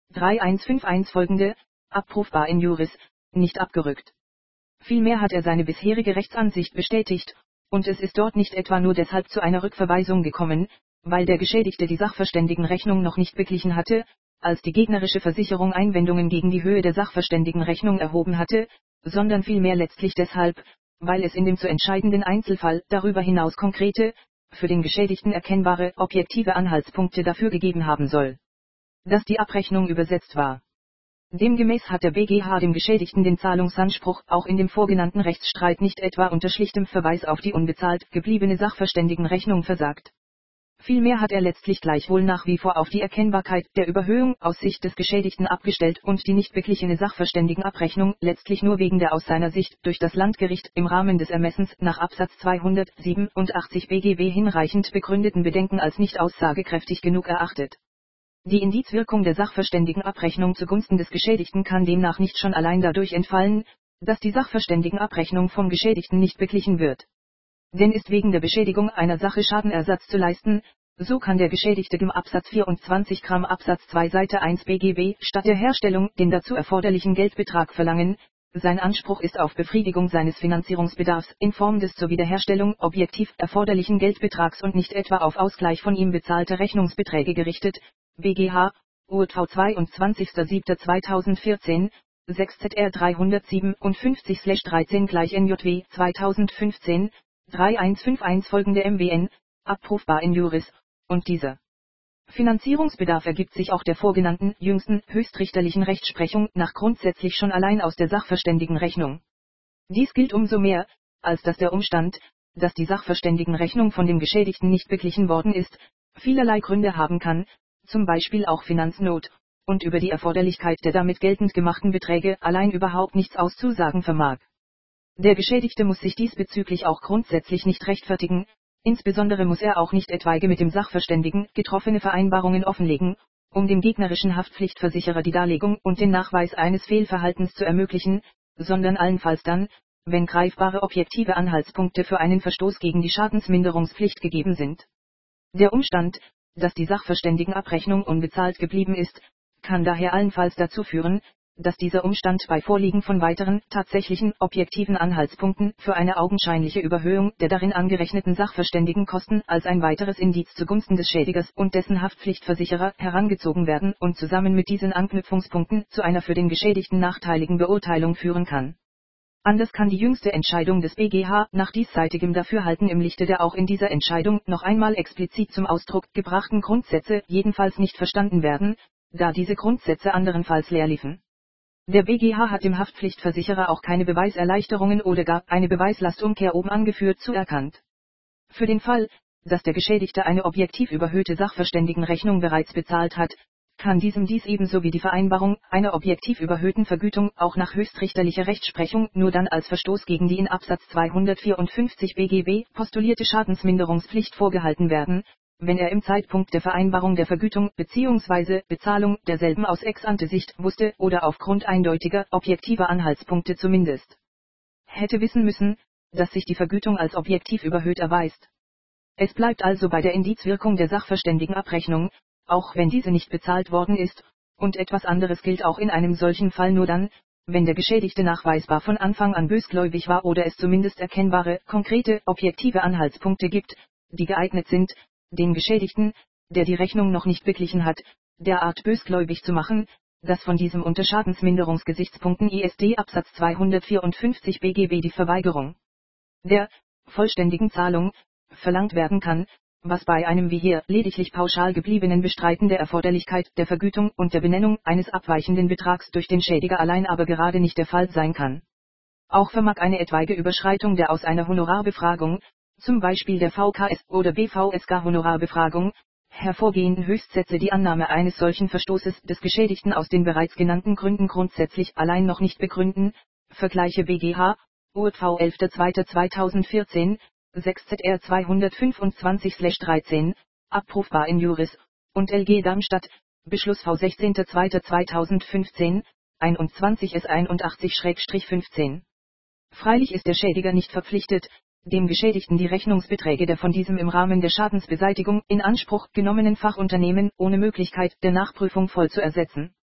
drei eins fünf eins folgende, abrufbar in Juris, nicht abgerückt. Vielmehr hat er seine bisherige Rechtsansicht bestätigt, und es ist dort nicht etwa nur deshalb zu einer Rückverweisung gekommen, weil der Geschädigte die Sachverständigenrechnung noch nicht beglichen hatte, als die gegnerische Versicherung Einwendungen gegen die Höhe der Sachverständigenrechnung erhoben hatte, sondern vielmehr letztlich deshalb, weil es in dem zu entscheidenden Einzelfall darüber hinaus konkrete, für den Geschädigten erkennbare, objektive Anhaltspunkte dafür gegeben haben soll, dass die Abrechnung übersetzt war. Demgemäß hat der B G H dem Geschädigten den Zahlungsanspruch auch in dem vorgenannten Rechtsstreit nicht etwa unter schlichtem Verweis auf die unbezahlt gebliebene Sachverständigenrechnung versagt. Vielmehr hat er letztlich gleichwohl nach wie vor auf die Erkennbarkeit der Überhöhung aus Sicht des Geschädigten abgestellt und die nicht beglichene Sachverständigenabrechnung letztlich nur wegen der aus seiner Sicht durch das Landgericht im Rahmen des Ermessens nach Absatz zweihundertsiebenundachtzig B G B hinreichend begründeten Bedenken als nicht aussagekräftig genug erachtet. Die Indizwirkung der Sachverständigenabrechnung zugunsten des Geschädigten kann demnach nicht schon allein dadurch entfallen, dass die Sachverständigenabrechnung vom Geschädigten nicht beglichen wird. Denn ist wegen der Beschädigung einer Sache Schadenersatz zu leisten, so kann der Geschädigte dem Absatz vierundzwanzig Gramm Absatz zwei Seite eins B G B statt der Herstellung den dazu erforderlichen Geldbetrag verlangen. Sein Anspruch ist auf Befriedigung seines Finanzierungsbedarfs in Form des zur Wiederherstellung objektiv erforderlichen Geldbetrags und nicht etwa auf Ausgleich von ihm bezahlter Rechnungsbeträge gerichtet. B G H, U T V zweiundzwanzigster siebter zweitausendvierzehn, sechs Z R dreihundertsiebenundfünfzig dreizehn gleich N J W zweitausendfünfzehn, drei eins fünf eins folgende M W N, abrufbar in Juris, und dieser Finanzierungsbedarf ergibt sich auch der vorgenannten jüngsten höchstrichterlichen Rechtsprechung nach grundsätzlich schon allein aus der Sachverständigenrechnung. Dies gilt umso mehr, als dass der Umstand, dass die Sachverständigenrechnung von dem Geschädigten nicht beglichen worden ist, vielerlei Gründe haben kann, zum Beispiel auch Finanznot, und über die Erforderlichkeit der damit geltend gemachten Beträge allein überhaupt nichts auszusagen vermag. Der Geschädigte muss sich diesbezüglich auch grundsätzlich nicht rechtfertigen, insbesondere muss er auch nicht etwaige mit dem Sachverständigen getroffene Vereinbarungen offenlegen, um dem gegnerischen Haftpflichtversicherer die Darlegung und den Nachweis eines Fehlverhaltens zu ermöglichen, sondern allenfalls dann, wenn greifbare objektive Anhaltspunkte für einen Verstoß gegen die Schadensminderungspflicht gegeben sind. Der Umstand, dass die Sachverständigenabrechnung unbezahlt geblieben ist, kann daher allenfalls dazu führen, dass dieser Umstand bei Vorliegen von weiteren, tatsächlichen, objektiven Anhaltspunkten für eine augenscheinliche Überhöhung der darin angerechneten Sachverständigenkosten als ein weiteres Indiz zugunsten des Schädigers und dessen Haftpflichtversicherer herangezogen werden und zusammen mit diesen Anknüpfungspunkten zu einer für den Geschädigten nachteiligen Beurteilung führen kann. Anders kann die jüngste Entscheidung des B G H nach diesseitigem Dafürhalten im Lichte der auch in dieser Entscheidung noch einmal explizit zum Ausdruck gebrachten Grundsätze jedenfalls nicht verstanden werden, da diese Grundsätze anderenfalls leer liefen. Der B G H hat dem Haftpflichtversicherer auch keine Beweiserleichterungen oder gar eine Beweislastumkehr oben angeführt zuerkannt. Für den Fall, dass der Geschädigte eine objektiv überhöhte Sachverständigenrechnung bereits bezahlt hat, kann diesem dies ebenso wie die Vereinbarung einer objektiv überhöhten Vergütung auch nach höchstrichterlicher Rechtsprechung nur dann als Verstoß gegen die in Absatz zweihundertvierundfünfzig B G B postulierte Schadensminderungspflicht vorgehalten werden, wenn er im Zeitpunkt der Vereinbarung der Vergütung bzw. Bezahlung derselben aus Ex-ante-Sicht wusste oder aufgrund eindeutiger, objektiver Anhaltspunkte zumindest hätte wissen müssen, dass sich die Vergütung als objektiv überhöht erweist. Es bleibt also bei der Indizwirkung der Sachverständigenabrechnung, auch wenn diese nicht bezahlt worden ist, und etwas anderes gilt auch in einem solchen Fall nur dann, wenn der Geschädigte nachweisbar von Anfang an bösgläubig war oder es zumindest erkennbare, konkrete, objektive Anhaltspunkte gibt, die geeignet sind, den Geschädigten, der die Rechnung noch nicht beglichen hat, derart bösgläubig zu machen, dass von diesem unter Schadensminderungsgesichtspunkten I S D Absatz zweihundertvierundfünfzig B G B die Verweigerung der vollständigen Zahlung verlangt werden kann, was bei einem wie hier lediglich pauschal gebliebenen Bestreiten der Erforderlichkeit der Vergütung und der Benennung eines abweichenden Betrags durch den Schädiger allein aber gerade nicht der Fall sein kann. Auch vermag eine etwaige Überschreitung der aus einer Honorarbefragung, zum Beispiel der V K S oder B V S K Honorarbefragung, hervorgehenden Höchstsätze die Annahme eines solchen Verstoßes des Geschädigten aus den bereits genannten Gründen grundsätzlich allein noch nicht begründen, vergleiche B G H, U T V elfter zweiter zweitausendvierzehn, sechs Z R zweihundertfünfundzwanzig dreizehn, abrufbar in Juris, und L G Darmstadt, Beschluss V sechzehnter zweiter zweitausendfünfzehn, einundzwanzig S einundachtzig fünfzehn. Freilich ist der Schädiger nicht verpflichtet, dem Geschädigten die Rechnungsbeträge der von diesem im Rahmen der Schadensbeseitigung in Anspruch genommenen Fachunternehmen ohne Möglichkeit der Nachprüfung voll zu ersetzen.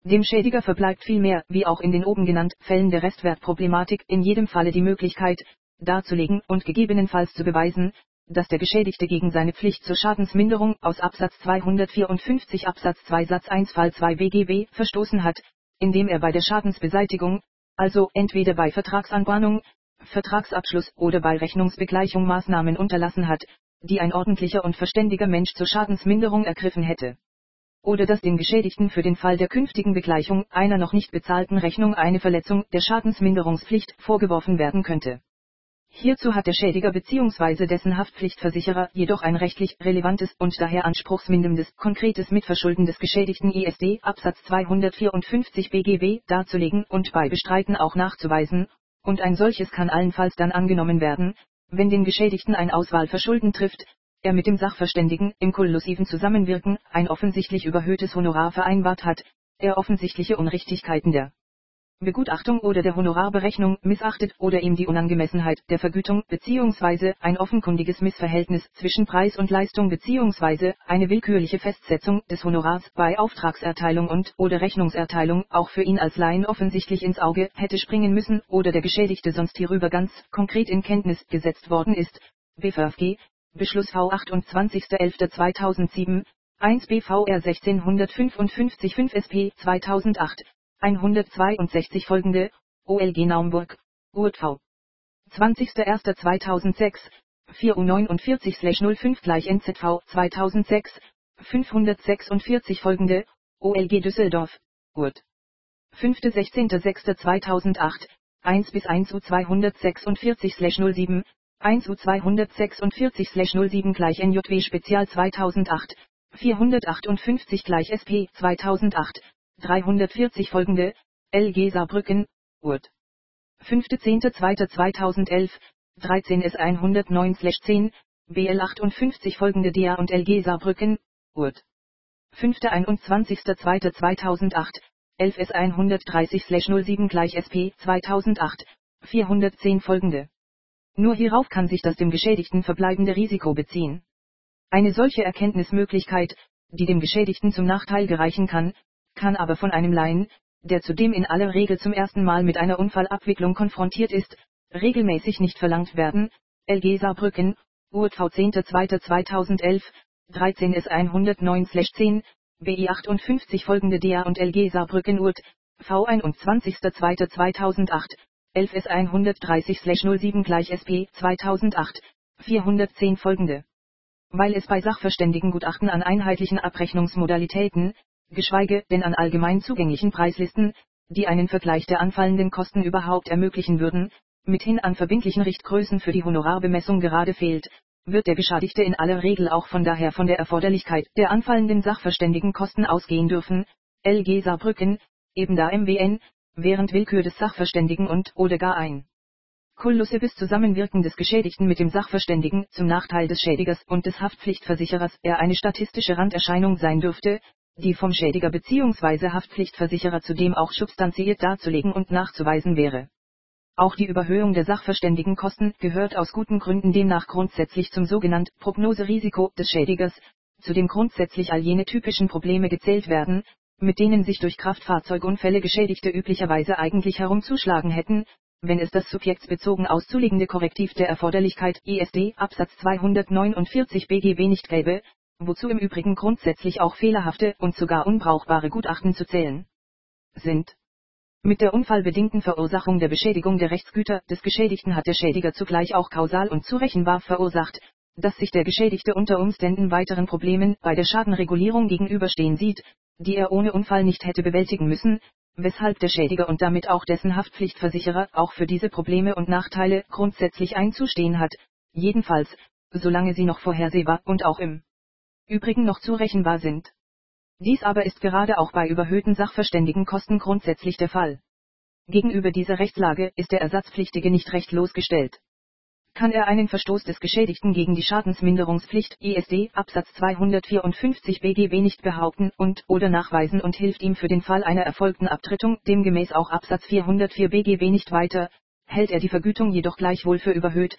Dem Schädiger verbleibt vielmehr, wie auch in den oben genannten Fällen der Restwertproblematik, in jedem Falle die Möglichkeit, darzulegen und gegebenenfalls zu beweisen, dass der Geschädigte gegen seine Pflicht zur Schadensminderung aus Absatz zweihundertvierundfünfzig Absatz zwei Satz eins Fall zwei B G B verstoßen hat, indem er bei der Schadensbeseitigung, also entweder bei Vertragsanbahnung, Vertragsabschluss oder bei Rechnungsbegleichung Maßnahmen unterlassen hat, die ein ordentlicher und verständiger Mensch zur Schadensminderung ergriffen hätte. Oder dass dem Geschädigten für den Fall der künftigen Begleichung einer noch nicht bezahlten Rechnung eine Verletzung der Schadensminderungspflicht vorgeworfen werden könnte. Hierzu hat der Schädiger bzw. dessen Haftpflichtversicherer jedoch ein rechtlich relevantes und daher anspruchsminderndes konkretes Mitverschulden des Geschädigten I S D Absatz zweihundertvierundfünfzig B G B darzulegen und bei Bestreiten auch nachzuweisen, und ein solches kann allenfalls dann angenommen werden, wenn den Geschädigten ein Auswahlverschulden trifft, er mit dem Sachverständigen im kollusiven Zusammenwirken ein offensichtlich überhöhtes Honorar vereinbart hat, er offensichtliche Unrichtigkeiten der Begutachtung oder der Honorarberechnung missachtet oder ihm die Unangemessenheit der Vergütung bzw. ein offenkundiges Missverhältnis zwischen Preis und Leistung bzw. eine willkürliche Festsetzung des Honorars bei Auftragserteilung und oder Rechnungserteilung auch für ihn als Laien offensichtlich ins Auge hätte springen müssen oder der Geschädigte sonst hierüber ganz konkret in Kenntnis gesetzt worden ist. B V F G, Beschluss V achtundzwanzigster elfter zweitausendsieben, eins B V R sechzehnhundertfünfundfünfzig fünf S P zweitausendacht, hundertzweiundsechzig folgende, O L G Naumburg, Urt V. zwanzigster erster zweitausendsechs, vier U neunundvierzig null fünf gleich N Z V zweitausendsechs, fünfhundertsechsundvierzig folgende, O L G Düsseldorf, Urt. fünfter sechzehnter sechster zweitausendacht, eins bis eins U zweihundertsechsundvierzig null sieben, eins U zweihundertsechsundvierzig null sieben gleich N J W Spezial zweitausendacht, vierhundertachtundfünfzig gleich S P zweitausendacht, dreihundertvierzig folgende, L G Saarbrücken, Urt. fünfter zehnter zweiter zweitausendelf, dreizehn S hundertneun zehn, B L achtundfünfzig folgende D A und L G Saarbrücken, Urt. fünfter einundzwanzigster zweiter zweitausendacht, elf S hundertdreißig null sieben gleich S P zweitausendacht, vierhundertzehn folgende. Nur hierauf kann sich das dem Geschädigten verbleibende Risiko beziehen. Eine solche Erkenntnismöglichkeit, die dem Geschädigten zum Nachteil gereichen kann, kann aber von einem Laien, der zudem in aller Regel zum ersten Mal mit einer Unfallabwicklung konfrontiert ist, regelmäßig nicht verlangt werden. L G Saarbrücken, Urt V zehnter zweiter zweitausendelf, dreizehn S hundertneun zehn, B I achtundfünfzig folgende D A und L G Saarbrücken Urt, V einundzwanzigster zweiter zweitausendacht, elf S hundertdreißig null sieben gleich S P zweitausendacht, vierhundertzehn folgende. Weil es bei Sachverständigengutachten an einheitlichen Abrechnungsmodalitäten, geschweige denn an allgemein zugänglichen Preislisten, die einen Vergleich der anfallenden Kosten überhaupt ermöglichen würden, mithin an verbindlichen Richtgrößen für die Honorarbemessung gerade fehlt, wird der Geschädigte in aller Regel auch von daher von der Erforderlichkeit der anfallenden Sachverständigenkosten ausgehen dürfen. L G Saarbrücken, eben da M W N, während Willkür des Sachverständigen und oder gar ein kollusives Zusammenwirken des Geschädigten mit dem Sachverständigen zum Nachteil des Schädigers und des Haftpflichtversicherers eher eine statistische Randerscheinung sein dürfte, die vom Schädiger bzw. Haftpflichtversicherer zudem auch substanziiert darzulegen und nachzuweisen wäre. Auch die Überhöhung der Sachverständigenkosten gehört aus guten Gründen demnach grundsätzlich zum sogenannten Prognoserisiko des Schädigers, zu dem grundsätzlich all jene typischen Probleme gezählt werden, mit denen sich durch Kraftfahrzeugunfälle Geschädigte üblicherweise eigentlich herumzuschlagen hätten, wenn es das subjektsbezogen auszulegende Korrektiv der Erforderlichkeit I S D Absatz zweihundertneunundvierzig B G B nicht gäbe, wozu im Übrigen grundsätzlich auch fehlerhafte und sogar unbrauchbare Gutachten zu zählen sind. Mit der unfallbedingten Verursachung der Beschädigung der Rechtsgüter des Geschädigten hat der Schädiger zugleich auch kausal und zurechenbar verursacht, dass sich der Geschädigte unter Umständen weiteren Problemen bei der Schadenregulierung gegenüberstehen sieht, die er ohne Unfall nicht hätte bewältigen müssen, weshalb der Schädiger und damit auch dessen Haftpflichtversicherer auch für diese Probleme und Nachteile grundsätzlich einzustehen hat, jedenfalls, solange sie noch vorhersehbar und auch im Übrigen noch zurechenbar sind. Dies aber ist gerade auch bei überhöhten Sachverständigenkosten grundsätzlich der Fall. Gegenüber dieser Rechtslage ist der Ersatzpflichtige nicht rechtlos gestellt. Kann er einen Verstoß des Geschädigten gegen die Schadensminderungspflicht I S D Absatz zweihundertvierundfünfzig B G B nicht behaupten und oder nachweisen und hilft ihm für den Fall einer erfolgten Abtretung demgemäß auch Absatz vierhundertvier B G B nicht weiter, hält er die Vergütung jedoch gleichwohl für überhöht,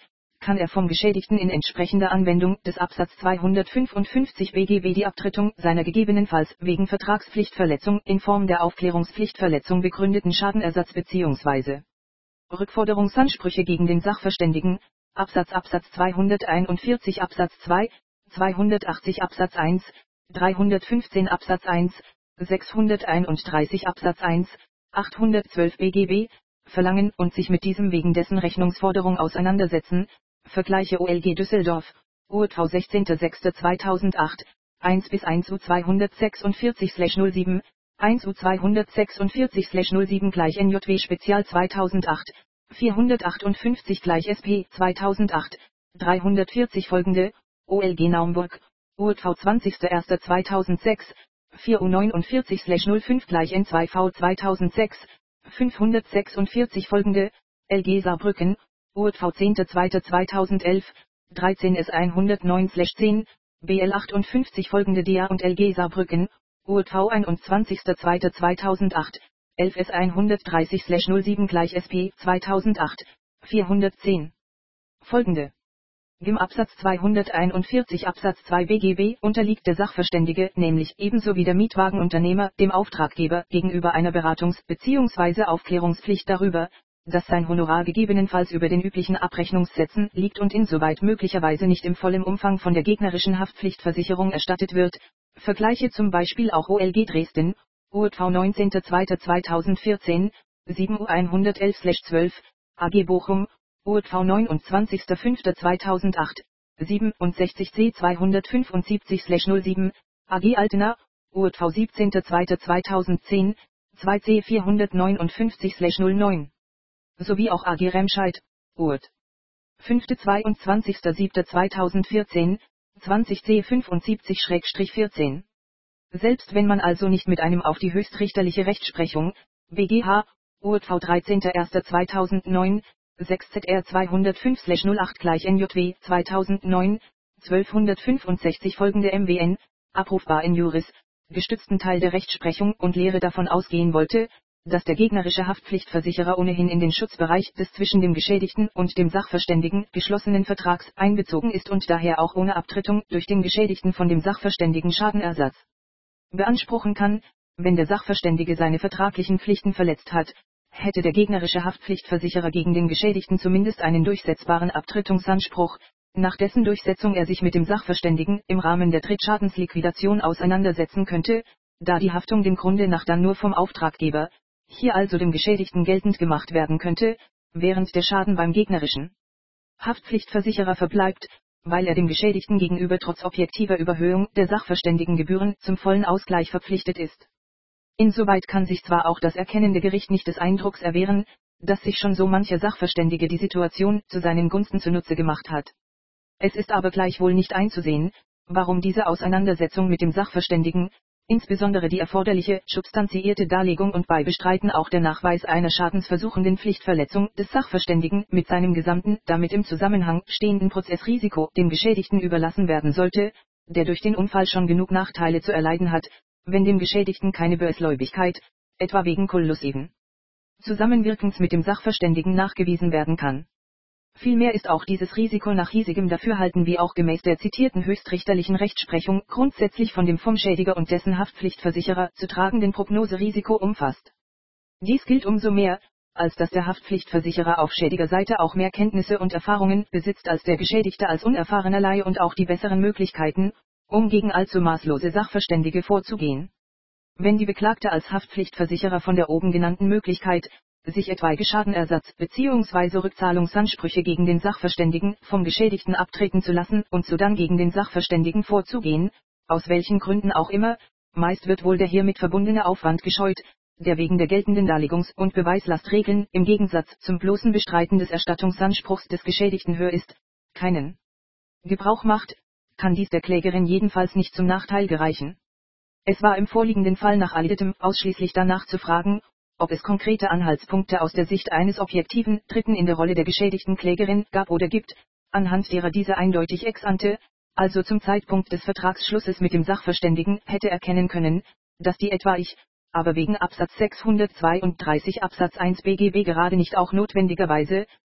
kann er vom Geschädigten in entsprechender Anwendung des Absatz zweihundertfünfundfünfzig B G B die Abtretung seiner gegebenenfalls wegen Vertragspflichtverletzung in Form der Aufklärungspflichtverletzung begründeten Schadenersatz bzw. Rückforderungsansprüche gegen den Sachverständigen, Absatz Absatz zweihunderteinundvierzig Absatz zwei, zweihundertachtzig Absatz eins, dreihundertfünfzehn Absatz eins, sechshunderteinunddreißig Absatz eins, achthundertzwölf B G B, verlangen und sich mit diesem wegen dessen Rechnungsforderung auseinandersetzen, Vergleiche O L G Düsseldorf, U T V sechzehnter sechster zweitausendacht, eins bis eins U zweihundertsechsundvierzig null sieben, eins U zweihundertsechsundvierzig null sieben gleich N J W Spezial zweitausendacht, vierhundertachtundfünfzig gleich S P zweitausendacht, dreihundertvierzig folgende, O L G Naumburg, U T V zwanzigster erster zweitausendsechs, vier U neunundvierzig null fünf gleich N zwei V zweitausendsechs, fünfhundertsechsundvierzig folgende, L G Saarbrücken, U T V zehnter zweiter zweitausendelf, dreizehn S hundertneun zehn, B L achtundfünfzig folgende D A und L G Saarbrücken, U T V einundzwanzigster zweiter zweitausendacht, elf S hundertdreißig null sieben gleich S P zweitausendacht, vierhundertzehn. Folgende. Dem Absatz zweihunderteinundvierzig Absatz zwei B G B unterliegt der Sachverständige nämlich ebenso wie der Mietwagenunternehmer dem Auftraggeber gegenüber einer Beratungs- bzw. Aufklärungspflicht darüber, dass sein Honorar gegebenenfalls über den üblichen Abrechnungssätzen liegt und insoweit möglicherweise nicht im vollen Umfang von der gegnerischen Haftpflichtversicherung erstattet wird. Vergleiche zum Beispiel auch O L G Dresden, U T V neunzehnter zweiter zweitausendvierzehn, sieben U hundertelf zwölf, A G Bochum, U T V neunundzwanzigster fünfter zweitausendacht, siebenundsechzig C zweihundertfünfundsiebzig null sieben, A G Altena, U T V siebzehnter zweiter zweitausendzehn, zwei C vierhundertneunundfünfzig null neun. Sowie auch A G Remscheid, U T fünfter zweiundzwanzigster siebter zweitausendvierzehn, zwanzig C fünfundsiebzig vierzehn. Selbst wenn man also nicht mit einem auf die höchstrichterliche Rechtsprechung, B G H, U T V dreizehnter erster zweitausendneun, sechs Z R zweihundertfünf null acht gleich N J W zweitausendneun, zwölfhundertfünfundsechzig folgende M W N, abrufbar in Juris, gestützten Teil der Rechtsprechung und Lehre davon ausgehen wollte, dass der gegnerische Haftpflichtversicherer ohnehin in den Schutzbereich des zwischen dem Geschädigten und dem Sachverständigen geschlossenen Vertrags einbezogen ist und daher auch ohne Abtretung durch den Geschädigten von dem Sachverständigen Schadenersatz beanspruchen kann, wenn der Sachverständige seine vertraglichen Pflichten verletzt hat, hätte der gegnerische Haftpflichtversicherer gegen den Geschädigten zumindest einen durchsetzbaren Abtretungsanspruch, nach dessen Durchsetzung er sich mit dem Sachverständigen im Rahmen der Drittschadensliquidation auseinandersetzen könnte, da die Haftung dem Grunde nach dann nur vom Auftraggeber, hier also dem Geschädigten geltend gemacht werden könnte, während der Schaden beim gegnerischen Haftpflichtversicherer verbleibt, weil er dem Geschädigten gegenüber trotz objektiver Überhöhung der Sachverständigengebühren zum vollen Ausgleich verpflichtet ist. Insoweit kann sich zwar auch das erkennende Gericht nicht des Eindrucks erwehren, dass sich schon so mancher Sachverständige die Situation zu seinen Gunsten zunutze gemacht hat. Es ist aber gleichwohl nicht einzusehen, warum diese Auseinandersetzung mit dem Sachverständigen, insbesondere die erforderliche substanziierte Darlegung und bei Bestreiten auch der Nachweis einer schadensversuchenden Pflichtverletzung des Sachverständigen mit seinem gesamten, damit im Zusammenhang stehenden Prozessrisiko dem Geschädigten überlassen werden sollte, der durch den Unfall schon genug Nachteile zu erleiden hat, wenn dem Geschädigten keine Bösläubigkeit, etwa wegen kollusiven Zusammenwirkens mit dem Sachverständigen nachgewiesen werden kann. Vielmehr ist auch dieses Risiko nach hiesigem Dafürhalten wie auch gemäß der zitierten höchstrichterlichen Rechtsprechung grundsätzlich von dem vom Schädiger und dessen Haftpflichtversicherer zu tragenden Prognoserisiko umfasst. Dies gilt umso mehr, als dass der Haftpflichtversicherer auf Schädigerseite auch mehr Kenntnisse und Erfahrungen besitzt als der Geschädigte als unerfahrener Laie und auch die besseren Möglichkeiten, um gegen allzu maßlose Sachverständige vorzugehen. Wenn die Beklagte als Haftpflichtversicherer von der oben genannten Möglichkeit, sich etwaige Schadenersatz bzw. Rückzahlungsansprüche gegen den Sachverständigen vom Geschädigten abtreten zu lassen und sodann gegen den Sachverständigen vorzugehen, aus welchen Gründen auch immer, meist wird wohl der hiermit verbundene Aufwand gescheut, der wegen der geltenden Darlegungs- und Beweislastregeln im Gegensatz zum bloßen Bestreiten des Erstattungsanspruchs des Geschädigten höher ist, keinen Gebrauch macht, kann dies der Klägerin jedenfalls nicht zum Nachteil gereichen. Es war im vorliegenden Fall nach alledem ausschließlich danach zu fragen, ob es konkrete Anhaltspunkte aus der Sicht eines objektiven Dritten in der Rolle der geschädigten Klägerin gab oder gibt, anhand derer diese eindeutig ex ante, also zum Zeitpunkt des Vertragsschlusses mit dem Sachverständigen, hätte erkennen können, dass die etwaig, aber wegen Absatz sechshundertzweiunddreißig Absatz eins B G B gerade nicht auch notwendigerweise,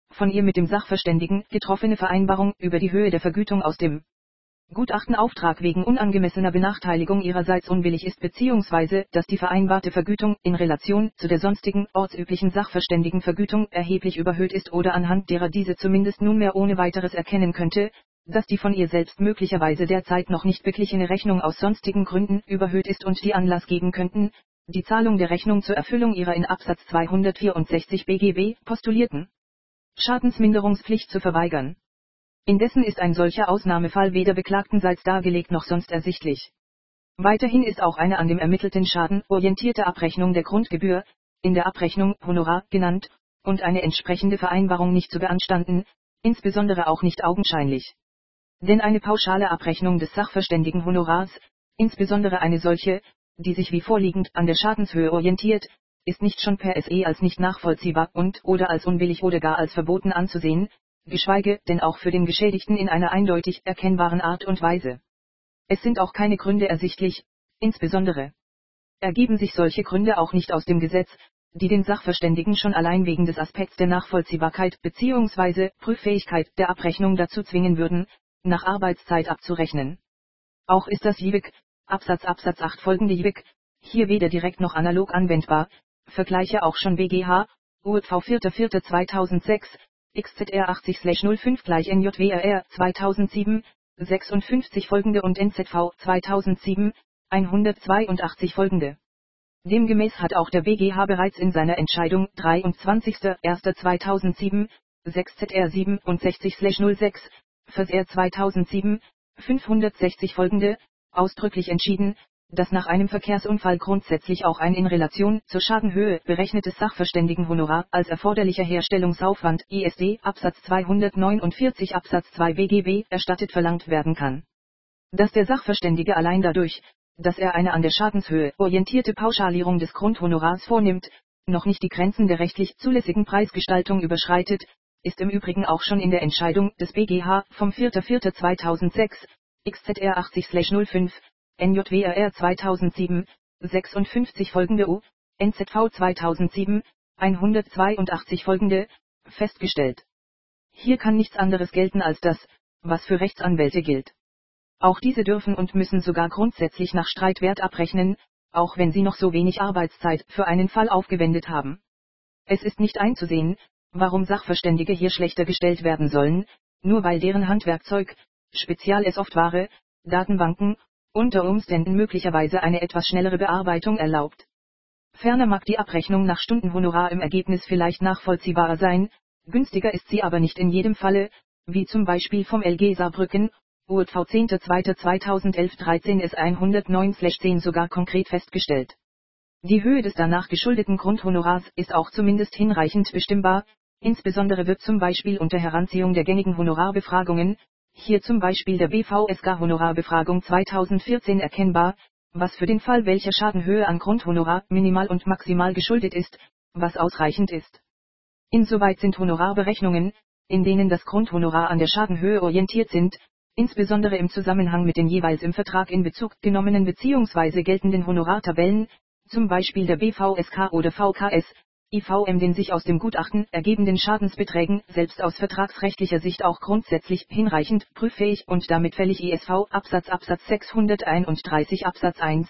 von ihr mit dem Sachverständigen getroffene Vereinbarung über die Höhe der Vergütung aus dem Gutachtenauftrag wegen unangemessener Benachteiligung ihrerseits unbillig ist bzw. dass die vereinbarte Vergütung in Relation zu der sonstigen ortsüblichen Sachverständigenvergütung erheblich überhöht ist oder anhand derer diese zumindest nunmehr ohne weiteres erkennen könnte, dass die von ihr selbst möglicherweise derzeit noch nicht beglichene Rechnung aus sonstigen Gründen überhöht ist und die Anlass geben könnten, die Zahlung der Rechnung zur Erfüllung ihrer in Absatz zweihundertvierundsechzig B G B postulierten Schadensminderungspflicht zu verweigern. Indessen ist ein solcher Ausnahmefall weder beklagtenseits dargelegt noch sonst ersichtlich. Weiterhin ist auch eine an dem ermittelten Schaden orientierte Abrechnung der Grundgebühr, in der Abrechnung Honorar genannt, und eine entsprechende Vereinbarung nicht zu beanstanden, insbesondere auch nicht augenscheinlich. Denn eine pauschale Abrechnung des Sachverständigenhonorars, insbesondere eine solche, die sich wie vorliegend an der Schadenshöhe orientiert, ist nicht schon per se als nicht nachvollziehbar und oder als unbillig oder gar als verboten anzusehen, geschweige denn auch für den Geschädigten in einer eindeutig erkennbaren Art und Weise. Es sind auch keine Gründe ersichtlich, insbesondere ergeben sich solche Gründe auch nicht aus dem Gesetz, die den Sachverständigen schon allein wegen des Aspekts der Nachvollziehbarkeit bzw. Prüffähigkeit der Abrechnung dazu zwingen würden, nach Arbeitszeit abzurechnen. Auch ist das J W G, Absatz Absatz acht folgende J W G, hier weder direkt noch analog anwendbar, vergleiche auch schon B G H, U R V vierter vierter zweitausendsechs, X Z R achtzig null fünf gleich N J W R R zweitausendsieben, sechsundfünfzig folgende und N Z V zweitausendsieben, hundertzweiundachtzig folgende. Demgemäß hat auch der B G H bereits in seiner Entscheidung dreiundzwanzigster erster zweitausendsieben, sechs Z R siebenundsechzig null sechs, Vers R zweitausendsieben, fünfhundertsechzig folgende, ausdrücklich entschieden, dass nach einem Verkehrsunfall grundsätzlich auch ein in Relation zur Schadenhöhe berechnetes Sachverständigenhonorar als erforderlicher Herstellungsaufwand I S D Absatz zweihundertneunundvierzig Absatz zwei B G B erstattet verlangt werden kann. Dass der Sachverständige allein dadurch, dass er eine an der Schadenshöhe orientierte Pauschalierung des Grundhonorars vornimmt, noch nicht die Grenzen der rechtlich zulässigen Preisgestaltung überschreitet, ist im Übrigen auch schon in der Entscheidung des B G H vom vierter vierter zweitausendsechs, X Z R achtzig null fünf, N J W R R zweitausendsieben, sechsundfünfzig folgende U, N Z V zweitausendsieben, hundertzweiundachtzig folgende, festgestellt. Hier kann nichts anderes gelten als das, was für Rechtsanwälte gilt. Auch diese dürfen und müssen sogar grundsätzlich nach Streitwert abrechnen, auch wenn sie noch so wenig Arbeitszeit für einen Fall aufgewendet haben. Es ist nicht einzusehen, warum Sachverständige hier schlechter gestellt werden sollen, nur weil deren Handwerkzeug, Spezial-Software, Datenbanken, unter Umständen möglicherweise eine etwas schnellere Bearbeitung erlaubt. Ferner mag die Abrechnung nach Stundenhonorar im Ergebnis vielleicht nachvollziehbarer sein, günstiger ist sie aber nicht in jedem Falle, wie zum Beispiel vom L G Saarbrücken, U R V zehnter zweiter zweitausendelf dreizehn S hundertneun zehn sogar konkret festgestellt. Die Höhe des danach geschuldeten Grundhonorars ist auch zumindest hinreichend bestimmbar, insbesondere wird zum Beispiel unter Heranziehung der gängigen Honorarbefragungen, hier zum Beispiel der B V S K-Honorarbefragung zweitausendvierzehn erkennbar, was für den Fall welcher Schadenhöhe an Grundhonorar minimal und maximal geschuldet ist, was ausreichend ist. Insoweit sind Honorarberechnungen, in denen das Grundhonorar an der Schadenhöhe orientiert sind, insbesondere im Zusammenhang mit den jeweils im Vertrag in Bezug genommenen bzw. geltenden Honorartabellen, zum Beispiel der B V S K oder V K S, I V M den sich aus dem Gutachten ergebenden Schadensbeträgen selbst aus vertragsrechtlicher Sicht auch grundsätzlich hinreichend prüffähig und damit fällig I S V Absatz Absatz sechshunderteinunddreißig Absatz eins,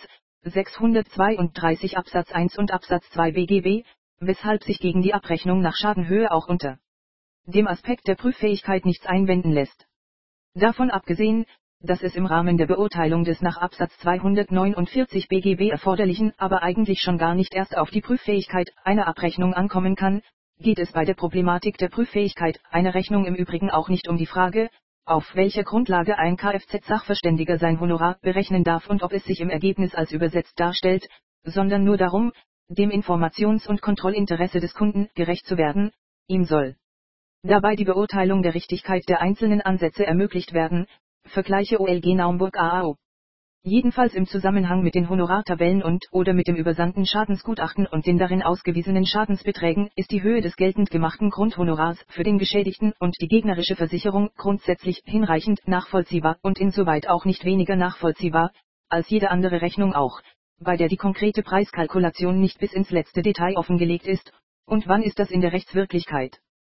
sechshundertzweiunddreißig Absatz eins und Absatz zwei B G B, weshalb sich gegen die Abrechnung nach Schadenhöhe auch unter dem Aspekt der Prüffähigkeit nichts einwenden lässt. Davon abgesehen, dass es im Rahmen der Beurteilung des nach Absatz zweihundertneunundvierzig B G B erforderlichen, aber eigentlich schon gar nicht erst auf die Prüffähigkeit einer Abrechnung ankommen kann, geht es bei der Problematik der Prüffähigkeit einer Rechnung im Übrigen auch nicht um die Frage, auf welcher Grundlage ein Kfz-Sachverständiger sein Honorar berechnen darf und ob es sich im Ergebnis als übersetzt darstellt, sondern nur darum, dem Informations- und Kontrollinteresse des Kunden gerecht zu werden, ihm soll dabei die Beurteilung der Richtigkeit der einzelnen Ansätze ermöglicht werden, vergleiche O L G Naumburg A A O. Jedenfalls im Zusammenhang mit den Honorartabellen und oder mit dem übersandten Schadensgutachten und den darin ausgewiesenen Schadensbeträgen ist die Höhe des geltend gemachten Grundhonorars für den Geschädigten und die gegnerische Versicherung grundsätzlich hinreichend nachvollziehbar und insoweit auch nicht weniger nachvollziehbar, als jede andere Rechnung auch, bei der die konkrete Preiskalkulation nicht bis ins letzte Detail offengelegt ist, und wann ist das in der Rechtswirklichkeit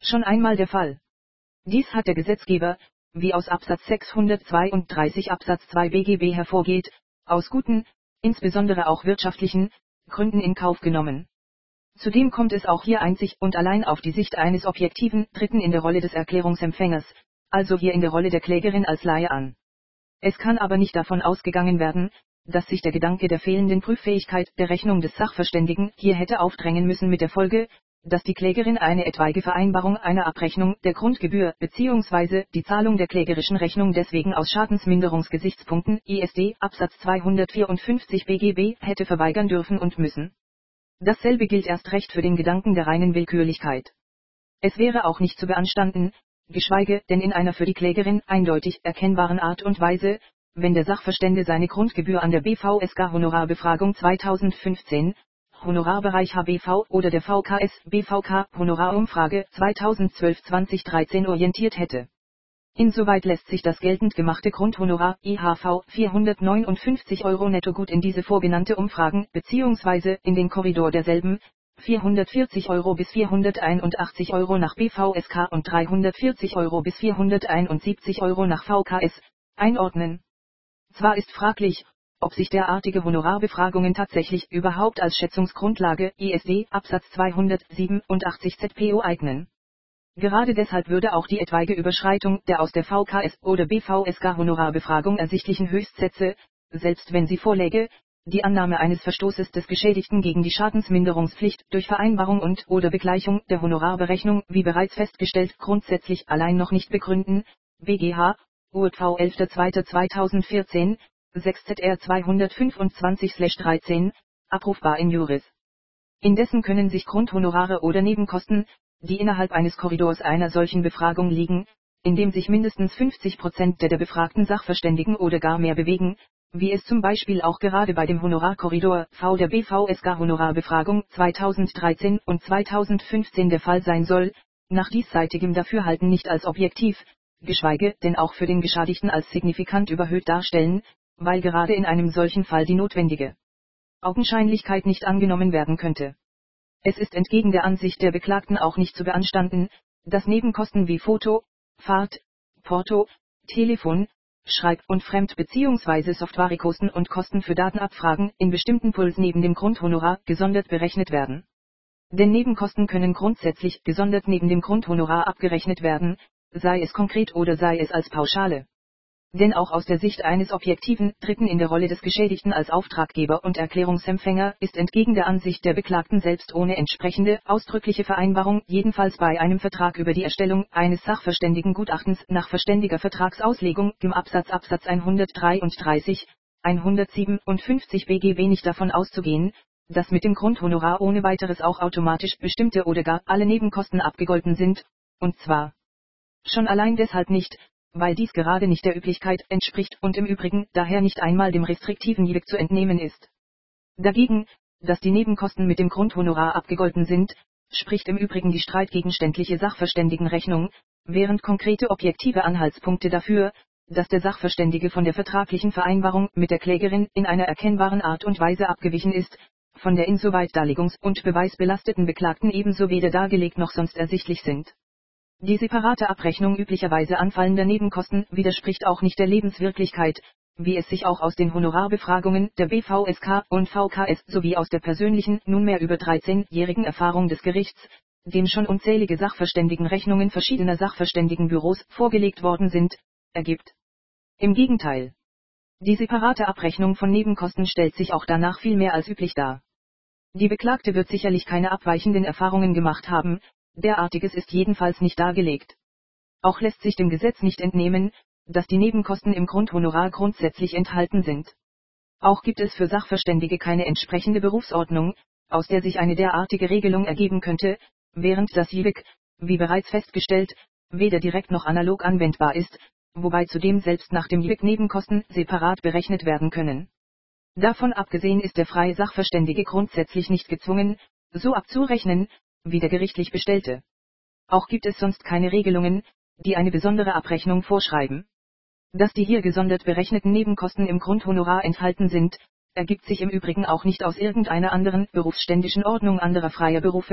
schon einmal der Fall. Dies hat der Gesetzgeber, wie aus Absatz sechshundertzweiunddreißig Absatz zwei B G B hervorgeht, aus guten, insbesondere auch wirtschaftlichen, Gründen in Kauf genommen. Zudem kommt es auch hier einzig und allein auf die Sicht eines objektiven Dritten in der Rolle des Erklärungsempfängers, also hier in der Rolle der Klägerin als Laie an. Es kann aber nicht davon ausgegangen werden, dass sich der Gedanke der fehlenden Prüffähigkeit der Rechnung des Sachverständigen hier hätte aufdrängen müssen mit der Folge, dass die Klägerin eine etwaige Vereinbarung einer Abrechnung der Grundgebühr bzw. die Zahlung der klägerischen Rechnung deswegen aus Schadensminderungsgesichtspunkten I S D Absatz zweihundertvierundfünfzig B G B hätte verweigern dürfen und müssen. Dasselbe gilt erst recht für den Gedanken der reinen Willkürlichkeit. Es wäre auch nicht zu beanstanden, geschweige denn in einer für die Klägerin eindeutig erkennbaren Art und Weise, wenn der Sachverständige seine Grundgebühr an der B V S K Honorarbefragung zweitausendfünfzehn, Honorarbereich H B V oder der V K S B V K Honorarumfrage zweitausendzwölf zweitausenddreizehn orientiert hätte. Insoweit lässt sich das geltend gemachte Grundhonorar I H V vierhundertneunundfünfzig Euro netto gut in diese vorgenannte Umfragen bzw. in den Korridor derselben, vierhundertvierzig Euro bis vierhunderteinundachtzig Euro nach B V S K und dreihundertvierzig Euro bis vierhunderteinundsiebzig Euro nach V K S, einordnen. Zwar ist fraglich, ob sich derartige Honorarbefragungen tatsächlich überhaupt als Schätzungsgrundlage I S D Absatz zweihundertsiebenundachtzig Z P O eignen. Gerade deshalb würde auch die etwaige Überschreitung der aus der V K S oder B V S K Honorarbefragung ersichtlichen Höchstsätze, selbst wenn sie vorläge, die Annahme eines Verstoßes des Geschädigten gegen die Schadensminderungspflicht durch Vereinbarung und oder Begleichung der Honorarberechnung wie bereits festgestellt grundsätzlich allein noch nicht begründen, B G H, U V elfter zweiter zweitausendvierzehn, sechs Z R zweihundertfünfundzwanzig dreizehn, abrufbar in Juris. Indessen können sich Grundhonorare oder Nebenkosten, die innerhalb eines Korridors einer solchen Befragung liegen, in dem sich mindestens fünfzig Prozent der der befragten Sachverständigen oder gar mehr bewegen, wie es zum Beispiel auch gerade bei dem Honorarkorridor V der B V S K Honorarbefragung zweitausenddreizehn und zweitausendfünfzehn der Fall sein soll, nach diesseitigem Dafürhalten nicht als objektiv, geschweige denn auch für den Geschädigten als signifikant überhöht darstellen, weil gerade in einem solchen Fall die notwendige Augenscheinlichkeit nicht angenommen werden könnte. Es ist entgegen der Ansicht der Beklagten auch nicht zu beanstanden, dass Nebenkosten wie Foto, Fahrt, Porto, Telefon, Schreib- und Fremd- bzw. Softwarekosten und Kosten für Datenabfragen in bestimmten Pools neben dem Grundhonorar gesondert berechnet werden. Denn Nebenkosten können grundsätzlich gesondert neben dem Grundhonorar abgerechnet werden, sei es konkret oder sei es als Pauschale. Denn auch aus der Sicht eines objektiven Dritten in der Rolle des Geschädigten als Auftraggeber und Erklärungsempfänger ist entgegen der Ansicht der Beklagten selbst ohne entsprechende ausdrückliche Vereinbarung jedenfalls bei einem Vertrag über die Erstellung eines Sachverständigengutachtens nach verständiger Vertragsauslegung im Absatz Absatz hundertdreiunddreißig, hundertsiebenundfünfzig B G B nicht davon auszugehen, dass mit dem Grundhonorar ohne weiteres auch automatisch bestimmte oder gar alle Nebenkosten abgegolten sind, und zwar schon allein deshalb nicht, weil dies gerade nicht der Üblichkeit entspricht und im Übrigen daher nicht einmal dem restriktiven J I B zu entnehmen ist. Dagegen, dass die Nebenkosten mit dem Grundhonorar abgegolten sind, spricht im Übrigen die streitgegenständliche Sachverständigenrechnung, während konkrete objektive Anhaltspunkte dafür, dass der Sachverständige von der vertraglichen Vereinbarung mit der Klägerin in einer erkennbaren Art und Weise abgewichen ist, von der insoweit darlegungs- und beweisbelasteten Beklagten ebenso weder dargelegt noch sonst ersichtlich sind. Die separate Abrechnung üblicherweise anfallender Nebenkosten widerspricht auch nicht der Lebenswirklichkeit, wie es sich auch aus den Honorarbefragungen der B V S K und V K S sowie aus der persönlichen, nunmehr über dreizehnjährigen Erfahrung des Gerichts, dem schon unzählige Sachverständigenrechnungen verschiedener Sachverständigenbüros vorgelegt worden sind, ergibt. Im Gegenteil. Die separate Abrechnung von Nebenkosten stellt sich auch danach viel mehr als üblich dar. Die Beklagte wird sicherlich keine abweichenden Erfahrungen gemacht haben, derartiges ist jedenfalls nicht dargelegt. Auch lässt sich dem Gesetz nicht entnehmen, dass die Nebenkosten im Grundhonorar grundsätzlich enthalten sind. Auch gibt es für Sachverständige keine entsprechende Berufsordnung, aus der sich eine derartige Regelung ergeben könnte, während das J I B G, wie bereits festgestellt, weder direkt noch analog anwendbar ist, wobei zudem selbst nach dem J I B G Nebenkosten separat berechnet werden können. Davon abgesehen ist der freie Sachverständige grundsätzlich nicht gezwungen, so abzurechnen, wie der gerichtlich Bestellte. Auch gibt es sonst keine Regelungen, die eine besondere Abrechnung vorschreiben. Dass die hier gesondert berechneten Nebenkosten im Grundhonorar enthalten sind, ergibt sich im Übrigen auch nicht aus irgendeiner anderen berufsständischen Ordnung anderer freier Berufe,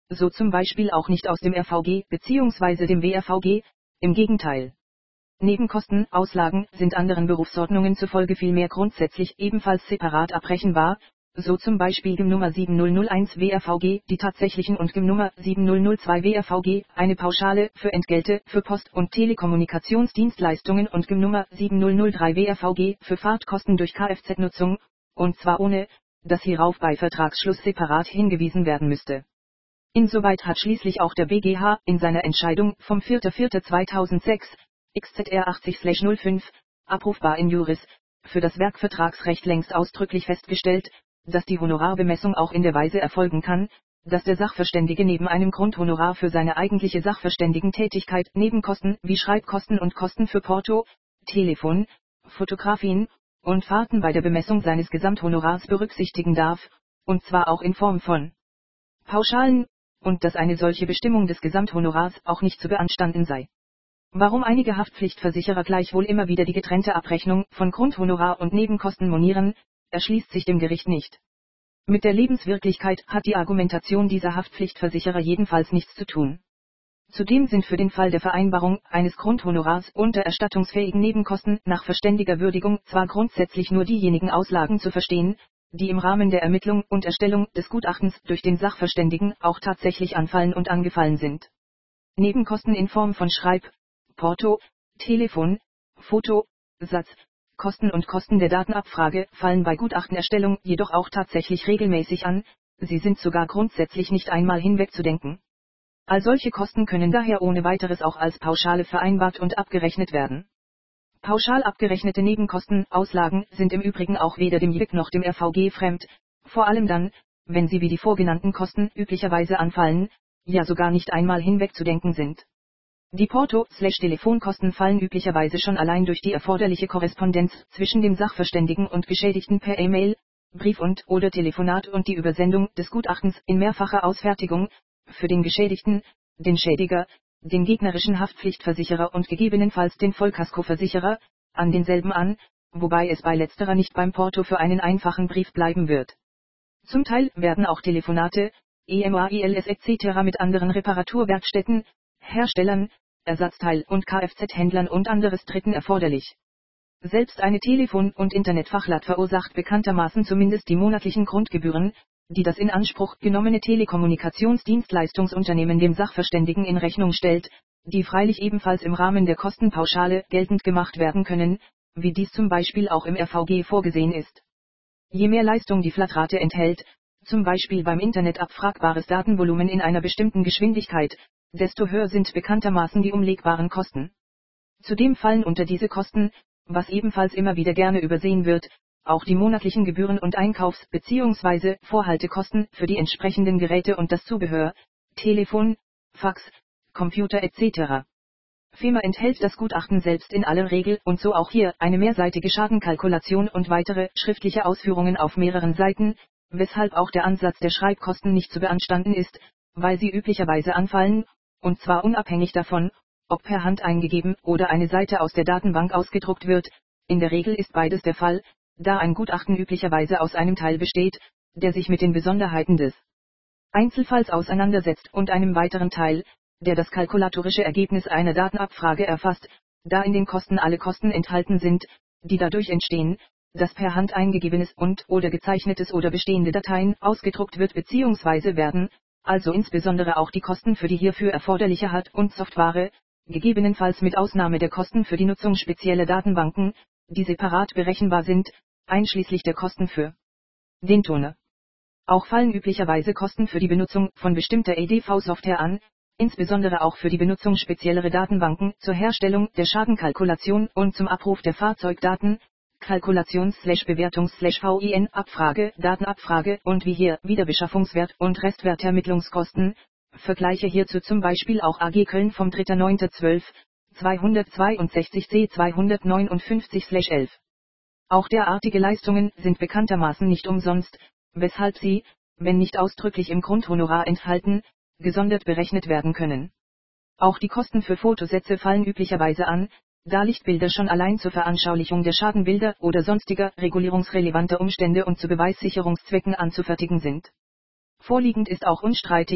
so zum Beispiel auch nicht aus dem R V G bzw. dem W R V G, im Gegenteil. Nebenkosten, Auslagen sind anderen Berufsordnungen zufolge vielmehr grundsätzlich ebenfalls separat abrechenbar, so zum Beispiel G I M Nummer sieben null null eins W R V G die tatsächlichen und G I M Nummer sieben null null zwei W R V G eine Pauschale für Entgelte für Post- und Telekommunikationsdienstleistungen und G I M Nummer sieben null null drei W R V G für Fahrtkosten durch Kfz-Nutzung, und zwar ohne, dass hierauf bei Vertragsschluss separat hingewiesen werden müsste. Insoweit hat schließlich auch der B G H in seiner Entscheidung vom vierter vierter zweitausendsechs, X Z R achtzig null fünf, abrufbar in Juris, für das Werkvertragsrecht längst ausdrücklich festgestellt, dass die Honorarbemessung auch in der Weise erfolgen kann, dass der Sachverständige neben einem Grundhonorar für seine eigentliche Sachverständigentätigkeit Nebenkosten wie Schreibkosten und Kosten für Porto, Telefon, Fotografien und Fahrten bei der Bemessung seines Gesamthonorars berücksichtigen darf, und zwar auch in Form von Pauschalen, und dass eine solche Bestimmung des Gesamthonorars auch nicht zu beanstanden sei. Warum einige Haftpflichtversicherer gleichwohl immer wieder die getrennte Abrechnung von Grundhonorar und Nebenkosten monieren, erschließt sich dem Gericht nicht. Mit der Lebenswirklichkeit hat die Argumentation dieser Haftpflichtversicherer jedenfalls nichts zu tun. Zudem sind für den Fall der Vereinbarung eines Grundhonorars unter erstattungsfähigen Nebenkosten nach verständiger Würdigung zwar grundsätzlich nur diejenigen Auslagen zu verstehen, die im Rahmen der Ermittlung und Erstellung des Gutachtens durch den Sachverständigen auch tatsächlich anfallen und angefallen sind. Nebenkosten in Form von Schreib-, Porto, Telefon, Foto, Satz, Kosten und Kosten der Datenabfrage fallen bei Gutachtenerstellung jedoch auch tatsächlich regelmäßig an, sie sind sogar grundsätzlich nicht einmal hinwegzudenken. All solche Kosten können daher ohne weiteres auch als Pauschale vereinbart und abgerechnet werden. Pauschal abgerechnete Nebenkosten, Auslagen sind im Übrigen auch weder dem J I G noch dem R V G fremd, vor allem dann, wenn sie wie die vorgenannten Kosten üblicherweise anfallen, ja sogar nicht einmal hinwegzudenken sind. Die Porto-Telefonkosten fallen üblicherweise schon allein durch die erforderliche Korrespondenz zwischen dem Sachverständigen und Geschädigten per E-Mail, Brief und oder Telefonat und die Übersendung des Gutachtens in mehrfacher Ausfertigung, für den Geschädigten, den Schädiger, den gegnerischen Haftpflichtversicherer und gegebenenfalls den Vollkaskoversicherer, an denselben an, wobei es bei letzterer nicht beim Porto für einen einfachen Brief bleiben wird. Zum Teil werden auch Telefonate, E M A I Ls et cetera mit anderen Reparaturwerkstätten, Herstellern, Ersatzteil- und Kfz-Händlern und anderes Dritten erforderlich. Selbst eine Telefon- und Internetfachlat verursacht bekanntermaßen zumindest die monatlichen Grundgebühren, die das in Anspruch genommene Telekommunikationsdienstleistungsunternehmen dem Sachverständigen in Rechnung stellt, die freilich ebenfalls im Rahmen der Kostenpauschale geltend gemacht werden können, wie dies zum Beispiel auch im R V G vorgesehen ist. Je mehr Leistung die Flatrate enthält, zum Beispiel beim Internet abfragbares Datenvolumen in einer bestimmten Geschwindigkeit, desto höher sind bekanntermaßen die umlegbaren Kosten. Zudem fallen unter diese Kosten, was ebenfalls immer wieder gerne übersehen wird, auch die monatlichen Gebühren und Einkaufs- bzw. Vorhaltekosten für die entsprechenden Geräte und das Zubehör, Telefon, Fax, Computer et cetera. Ferner enthält das Gutachten selbst in aller Regel und so auch hier eine mehrseitige Schadenkalkulation und weitere schriftliche Ausführungen auf mehreren Seiten, weshalb auch der Ansatz der Schreibkosten nicht zu beanstanden ist, weil sie üblicherweise anfallen, und zwar unabhängig davon, ob per Hand eingegeben oder eine Seite aus der Datenbank ausgedruckt wird. In der Regel ist beides der Fall, da ein Gutachten üblicherweise aus einem Teil besteht, der sich mit den Besonderheiten des Einzelfalls auseinandersetzt und einem weiteren Teil, der das kalkulatorische Ergebnis einer Datenabfrage erfasst, da in den Kosten alle Kosten enthalten sind, die dadurch entstehen, dass per Hand eingegebenes und oder gezeichnetes oder bestehende Dateien ausgedruckt wird bzw. werden, also insbesondere auch die Kosten für die hierfür erforderliche Hard- und Software, gegebenenfalls mit Ausnahme der Kosten für die Nutzung spezieller Datenbanken, die separat berechenbar sind, einschließlich der Kosten für den Toner. Auch fallen üblicherweise Kosten für die Benutzung von bestimmter E D V-Software an, insbesondere auch für die Benutzung speziellere Datenbanken zur Herstellung der Schadenkalkulation und zum Abruf der Fahrzeugdaten, Kalkulations-Bewertungs-V I N-Abfrage, Datenabfrage und wie hier Wiederbeschaffungswert und Restwertermittlungskosten. Vergleiche hierzu zum Beispiel auch A G Köln vom dritter neunter zwölf, zweihundertzweiundsechzig C zweihundertneunundfünfzig elf. Auch derartige Leistungen sind bekanntermaßen nicht umsonst, weshalb sie, wenn nicht ausdrücklich im Grundhonorar enthalten, gesondert berechnet werden können. Auch die Kosten für Fotosätze fallen üblicherweise an, da Lichtbilder schon allein zur Veranschaulichung der Schadenbilder oder sonstiger regulierungsrelevanter Umstände und zu Beweissicherungszwecken anzufertigen sind. Vorliegend ist auch unstreitig,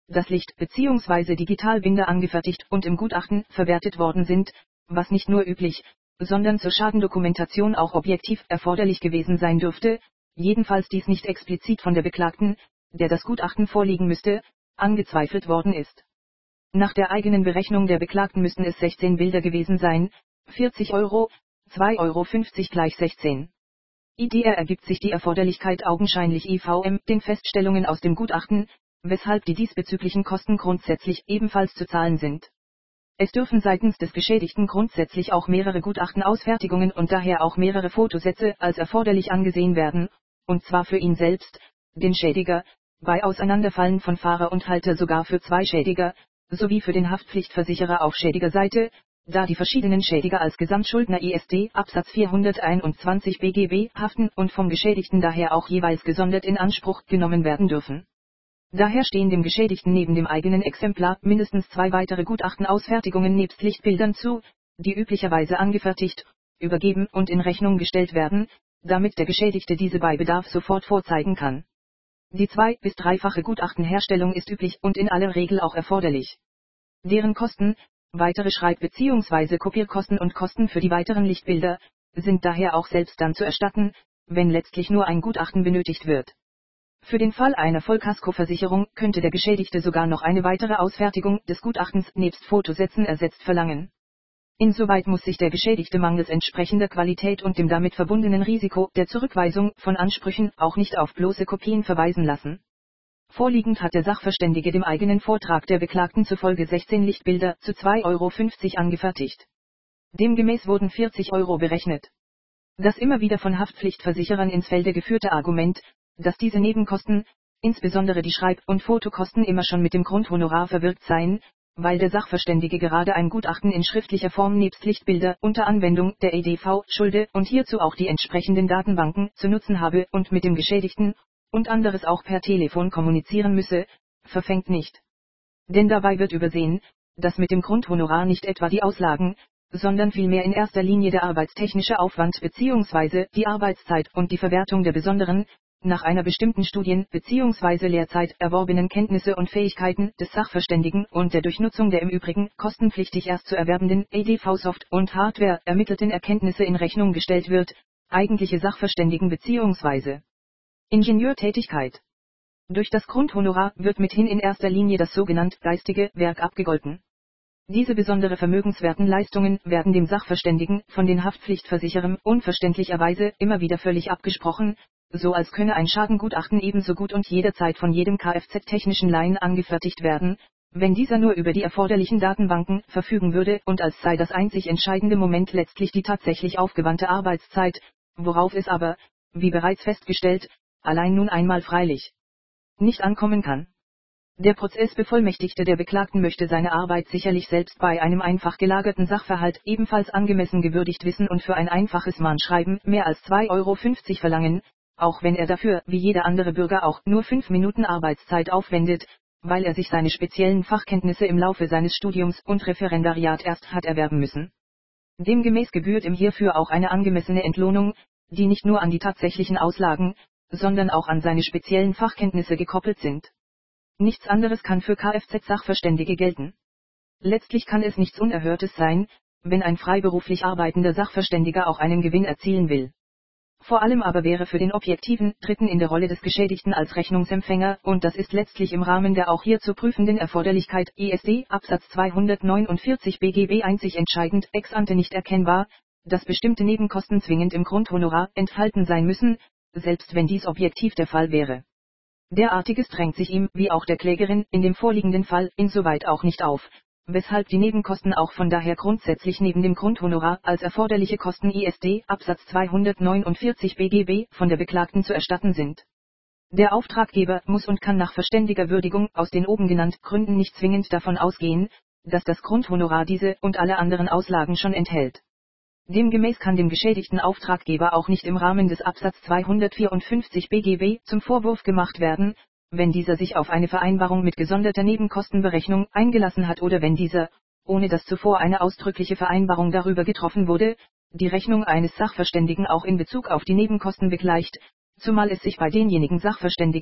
das Licht bzw. Digitalbinder angefertigt und im Gutachten verwertet worden sind, was nicht nur üblich, sondern zur Schadendokumentation auch objektiv erforderlich gewesen sein dürfte, jedenfalls dies nicht explizit von der Beklagten, der das Gutachten vorliegen müsste, angezweifelt worden ist. Nach der eigenen Berechnung der Beklagten müssten es sechzehn Bilder gewesen sein, vierzig Euro, zwei Euro fünfzig gleich sechzehn. I D R ergibt sich die Erforderlichkeit augenscheinlich I V M den Feststellungen aus dem Gutachten, weshalb die diesbezüglichen Kosten grundsätzlich ebenfalls zu zahlen sind. Es dürfen seitens des Geschädigten grundsätzlich auch mehrere Gutachtenausfertigungen und daher auch mehrere Fotosätze als erforderlich angesehen werden, und zwar für ihn selbst, den Schädiger, bei Auseinanderfallen von Fahrer und Halter sogar für zwei Schädiger, sowie für den Haftpflichtversicherer auf Schädigerseite, da die verschiedenen Schädiger als Gesamtschuldner I S D Absatz vierhunderteinundzwanzig B G B haften und vom Geschädigten daher auch jeweils gesondert in Anspruch genommen werden dürfen. Daher stehen dem Geschädigten neben dem eigenen Exemplar mindestens zwei weitere Gutachtenausfertigungen nebst Lichtbildern zu, die üblicherweise angefertigt, übergeben und in Rechnung gestellt werden, damit der Geschädigte diese bei Bedarf sofort vorzeigen kann. Die zwei- bis dreifache Gutachtenherstellung ist üblich und in aller Regel auch erforderlich. Deren Kosten, weitere Schreib- bzw. Kopierkosten und Kosten für die weiteren Lichtbilder, sind daher auch selbst dann zu erstatten, wenn letztlich nur ein Gutachten benötigt wird. Für den Fall einer Vollkaskoversicherung könnte der Geschädigte sogar noch eine weitere Ausfertigung des Gutachtens nebst Fotosätzen ersetzt verlangen. Insoweit muss sich der Geschädigte mangels entsprechender Qualität und dem damit verbundenen Risiko der Zurückweisung von Ansprüchen auch nicht auf bloße Kopien verweisen lassen. Vorliegend hat der Sachverständige dem eigenen Vortrag der Beklagten zufolge sechzehn Lichtbilder zu zwei Euro fünfzig angefertigt. Demgemäß wurden vierzig Euro berechnet. Das immer wieder von Haftpflichtversicherern ins Felde geführte Argument, dass diese Nebenkosten, insbesondere die Schreib- und Fotokosten immer schon mit dem Grundhonorar verwirkt seien, weil der Sachverständige gerade ein Gutachten in schriftlicher Form nebst Lichtbilder unter Anwendung der E D V schulde und hierzu auch die entsprechenden Datenbanken zu nutzen habe und mit dem Geschädigten, und anderes auch per Telefon kommunizieren müsse, verfängt nicht. Denn dabei wird übersehen, dass mit dem Grundhonorar nicht etwa die Auslagen, sondern vielmehr in erster Linie der arbeitstechnische Aufwand bzw. die Arbeitszeit und die Verwertung der besonderen, nach einer bestimmten Studien- bzw. Lehrzeit erworbenen Kenntnisse und Fähigkeiten des Sachverständigen und der Durchnutzung der im Übrigen kostenpflichtig erst zu erwerbenden E D V-Soft- und Hardware ermittelten Erkenntnisse in Rechnung gestellt wird, eigentliche Sachverständigen bzw. Ingenieurtätigkeit. Durch das Grundhonorar wird mithin in erster Linie das sogenannte geistige Werk abgegolten. Diese besondere vermögenswerten Leistungen werden dem Sachverständigen von den Haftpflichtversicherern unverständlicherweise immer wieder völlig abgesprochen, so als könne ein Schadengutachten ebenso gut und jederzeit von jedem Kfz-technischen Laien angefertigt werden, wenn dieser nur über die erforderlichen Datenbanken verfügen würde und als sei das einzig entscheidende Moment letztlich die tatsächlich aufgewandte Arbeitszeit, worauf es aber, wie bereits festgestellt, allein nun einmal freilich nicht ankommen kann. Der Prozessbevollmächtigte der Beklagten möchte seine Arbeit sicherlich selbst bei einem einfach gelagerten Sachverhalt ebenfalls angemessen gewürdigt wissen und für ein einfaches Mahnschreiben mehr als zwei Euro fünfzig verlangen, auch wenn er dafür wie jeder andere Bürger auch nur fünf Minuten Arbeitszeit aufwendet, weil er sich seine speziellen Fachkenntnisse im Laufe seines Studiums und Referendariat erst hat erwerben müssen. Demgemäß gebührt ihm hierfür auch eine angemessene Entlohnung, die nicht nur an die tatsächlichen Auslagen, sondern auch an seine speziellen Fachkenntnisse gekoppelt sind. Nichts anderes kann für Kfz-Sachverständige gelten. Letztlich kann es nichts Unerhörtes sein, wenn ein freiberuflich arbeitender Sachverständiger auch einen Gewinn erzielen will. Vor allem aber wäre für den objektiven Dritten in der Rolle des Geschädigten als Rechnungsempfänger, und das ist letztlich im Rahmen der auch hier zu prüfenden Erforderlichkeit I S D Absatz zweihundertneunundvierzig B G B einzig entscheidend ex ante nicht erkennbar, dass bestimmte Nebenkosten zwingend im Grundhonorar enthalten sein müssen, selbst wenn dies objektiv der Fall wäre. Derartiges drängt sich ihm, wie auch der Klägerin, in dem vorliegenden Fall insoweit auch nicht auf, weshalb die Nebenkosten auch von daher grundsätzlich neben dem Grundhonorar als erforderliche Kosten I S D Absatz zweihundertneunundvierzig B G B von der Beklagten zu erstatten sind. Der Auftraggeber muss und kann nach verständiger Würdigung aus den oben genannten Gründen nicht zwingend davon ausgehen, dass das Grundhonorar diese und alle anderen Auslagen schon enthält. Demgemäß kann dem geschädigten Auftraggeber auch nicht im Rahmen des Absatz zweihundertvierundfünfzig B G B zum Vorwurf gemacht werden, wenn dieser sich auf eine Vereinbarung mit gesonderter Nebenkostenberechnung eingelassen hat oder wenn dieser, ohne dass zuvor eine ausdrückliche Vereinbarung darüber getroffen wurde, die Rechnung eines Sachverständigen auch in Bezug auf die Nebenkosten begleicht, zumal es sich bei denjenigen Sachverständigen,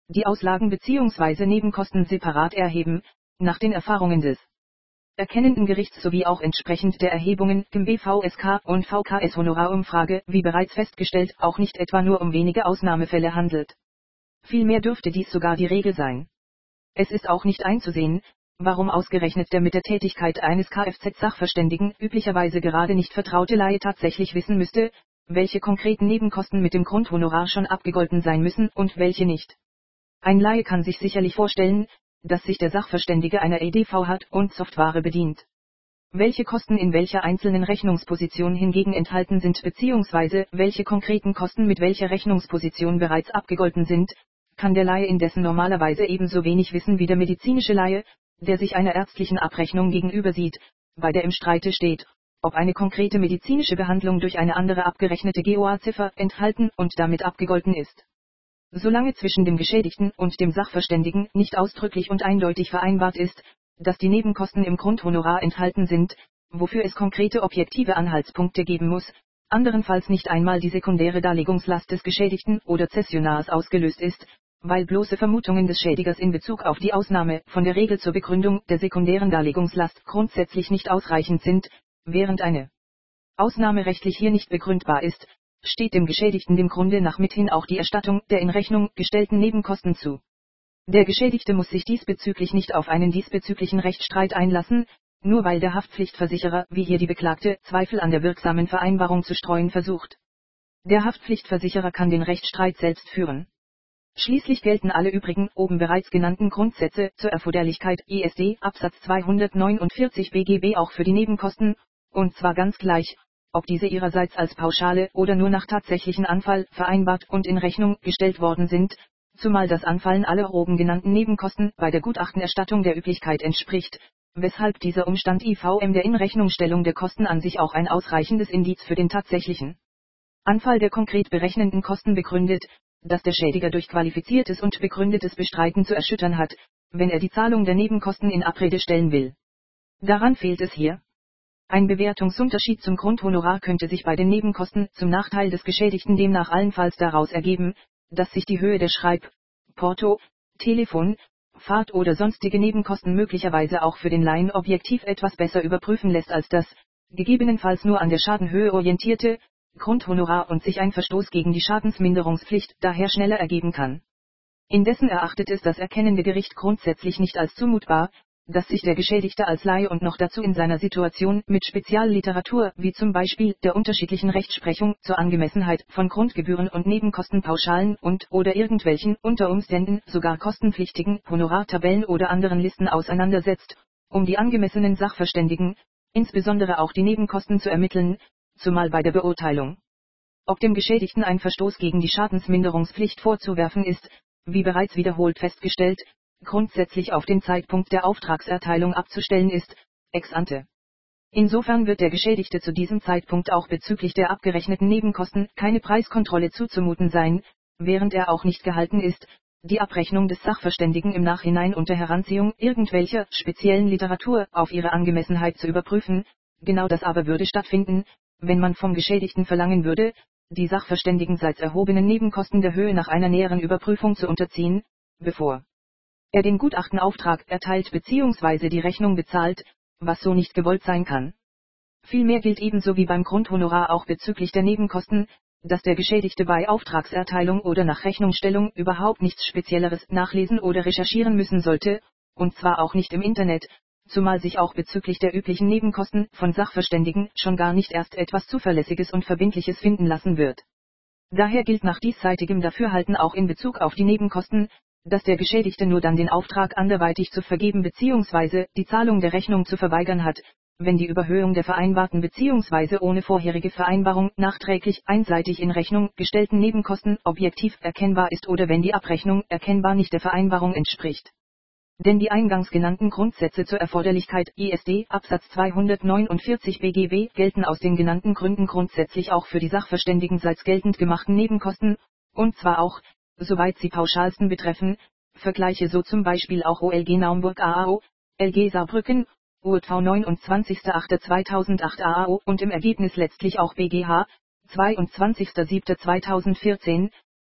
die Auslagen bzw. Nebenkosten separat erheben, nach den Erfahrungen des erkennenden Gerichts sowie auch entsprechend der Erhebungen im B V S K und V K S-Honorarumfrage, wie bereits festgestellt, auch nicht etwa nur um wenige Ausnahmefälle handelt. Vielmehr dürfte dies sogar die Regel sein. Es ist auch nicht einzusehen, warum ausgerechnet der mit der Tätigkeit eines Kfz-Sachverständigen üblicherweise gerade nicht vertraute Laie tatsächlich wissen müsste, welche konkreten Nebenkosten mit dem Grundhonorar schon abgegolten sein müssen und welche nicht. Ein Laie kann sich sicherlich vorstellen, dass sich der Sachverständige einer E D V hat und Software bedient. Welche Kosten in welcher einzelnen Rechnungsposition hingegen enthalten sind bzw. welche konkreten Kosten mit welcher Rechnungsposition bereits abgegolten sind, kann der Laie indessen normalerweise ebenso wenig wissen wie der medizinische Laie, der sich einer ärztlichen Abrechnung gegenüber sieht, bei der im Streite steht, ob eine konkrete medizinische Behandlung durch eine andere abgerechnete G O A-Ziffer enthalten und damit abgegolten ist. Solange zwischen dem Geschädigten und dem Sachverständigen nicht ausdrücklich und eindeutig vereinbart ist, dass die Nebenkosten im Grundhonorar enthalten sind, wofür es konkrete objektive Anhaltspunkte geben muss, anderenfalls nicht einmal die sekundäre Darlegungslast des Geschädigten oder Zessionars ausgelöst ist, weil bloße Vermutungen des Schädigers in Bezug auf die Ausnahme von der Regel zur Begründung der sekundären Darlegungslast grundsätzlich nicht ausreichend sind, während eine Ausnahme rechtlich hier nicht begründbar ist, steht dem Geschädigten dem Grunde nach mithin auch die Erstattung der in Rechnung gestellten Nebenkosten zu. Der Geschädigte muss sich diesbezüglich nicht auf einen diesbezüglichen Rechtsstreit einlassen, nur weil der Haftpflichtversicherer, wie hier die Beklagte, Zweifel an der wirksamen Vereinbarung zu streuen versucht. Der Haftpflichtversicherer kann den Rechtsstreit selbst führen. Schließlich gelten alle übrigen oben bereits genannten Grundsätze zur Erforderlichkeit I S D Absatz zweihundertneunundvierzig B G B auch für die Nebenkosten, und zwar ganz gleich, ob diese ihrerseits als Pauschale oder nur nach tatsächlichen Anfall vereinbart und in Rechnung gestellt worden sind, zumal das Anfallen aller oben genannten Nebenkosten bei der Gutachtenerstattung der Üblichkeit entspricht, weshalb dieser Umstand I V M der Inrechnungsstellung der Kosten an sich auch ein ausreichendes Indiz für den tatsächlichen Anfall der konkret berechnenden Kosten begründet, dass der Schädiger durch qualifiziertes und begründetes Bestreiten zu erschüttern hat, wenn er die Zahlung der Nebenkosten in Abrede stellen will. Daran fehlt es hier. Ein Bewertungsunterschied zum Grundhonorar könnte sich bei den Nebenkosten zum Nachteil des Geschädigten demnach allenfalls daraus ergeben, dass sich die Höhe der Schreib-, Porto-, Telefon-, Fahrt- oder sonstige Nebenkosten möglicherweise auch für den Laien objektiv etwas besser überprüfen lässt als das, gegebenenfalls nur an der Schadenhöhe orientierte, Grundhonorar und sich ein Verstoß gegen die Schadensminderungspflicht daher schneller ergeben kann. Indessen erachtet es das erkennende Gericht grundsätzlich nicht als zumutbar, dass sich der Geschädigte als Laie und noch dazu in seiner Situation mit Spezialliteratur wie zum Beispiel der unterschiedlichen Rechtsprechung zur Angemessenheit von Grundgebühren und Nebenkostenpauschalen und oder irgendwelchen unter Umständen sogar kostenpflichtigen Honorartabellen oder anderen Listen auseinandersetzt, um die angemessenen Sachverständigen, insbesondere auch die Nebenkosten zu ermitteln, zumal bei der Beurteilung, ob dem Geschädigten ein Verstoß gegen die Schadensminderungspflicht vorzuwerfen ist, wie bereits wiederholt festgestellt, grundsätzlich auf den Zeitpunkt der Auftragserteilung abzustellen ist, ex ante. Insofern wird der Geschädigte zu diesem Zeitpunkt auch bezüglich der abgerechneten Nebenkosten keine Preiskontrolle zuzumuten sein, während er auch nicht gehalten ist, die Abrechnung des Sachverständigen im Nachhinein unter Heranziehung irgendwelcher speziellen Literatur auf ihre Angemessenheit zu überprüfen, genau das aber würde stattfinden, wenn man vom Geschädigten verlangen würde, die sachverständigenseits erhobenen Nebenkosten der Höhe nach einer näheren Überprüfung zu unterziehen, bevor er den Gutachtenauftrag erteilt bzw. die Rechnung bezahlt, was so nicht gewollt sein kann. Vielmehr gilt ebenso wie beim Grundhonorar auch bezüglich der Nebenkosten, dass der Geschädigte bei Auftragserteilung oder nach Rechnungsstellung überhaupt nichts Spezielleres nachlesen oder recherchieren müssen sollte, und zwar auch nicht im Internet, zumal sich auch bezüglich der üblichen Nebenkosten von Sachverständigen schon gar nicht erst etwas Zuverlässiges und Verbindliches finden lassen wird. Daher gilt nach diesseitigem Dafürhalten auch in Bezug auf die Nebenkosten, dass der Geschädigte nur dann den Auftrag anderweitig zu vergeben bzw. die Zahlung der Rechnung zu verweigern hat, wenn die Überhöhung der vereinbarten bzw. ohne vorherige Vereinbarung nachträglich einseitig in Rechnung gestellten Nebenkosten objektiv erkennbar ist oder wenn die Abrechnung erkennbar nicht der Vereinbarung entspricht. Denn die eingangs genannten Grundsätze zur Erforderlichkeit I S D Absatz zweihundertneunundvierzig B G B gelten aus den genannten Gründen grundsätzlich auch für die sachverständigenseits geltend gemachten Nebenkosten, und zwar auch, soweit sie pauschalsten betreffen, vergleiche so zum Beispiel auch O L G Naumburg A A O, L G Saarbrücken, U T V neunundzwanzigster achter zweitausendacht A A O und im Ergebnis letztlich auch B G H, zweiundzwanzigster siebter zweitausendvierzehn,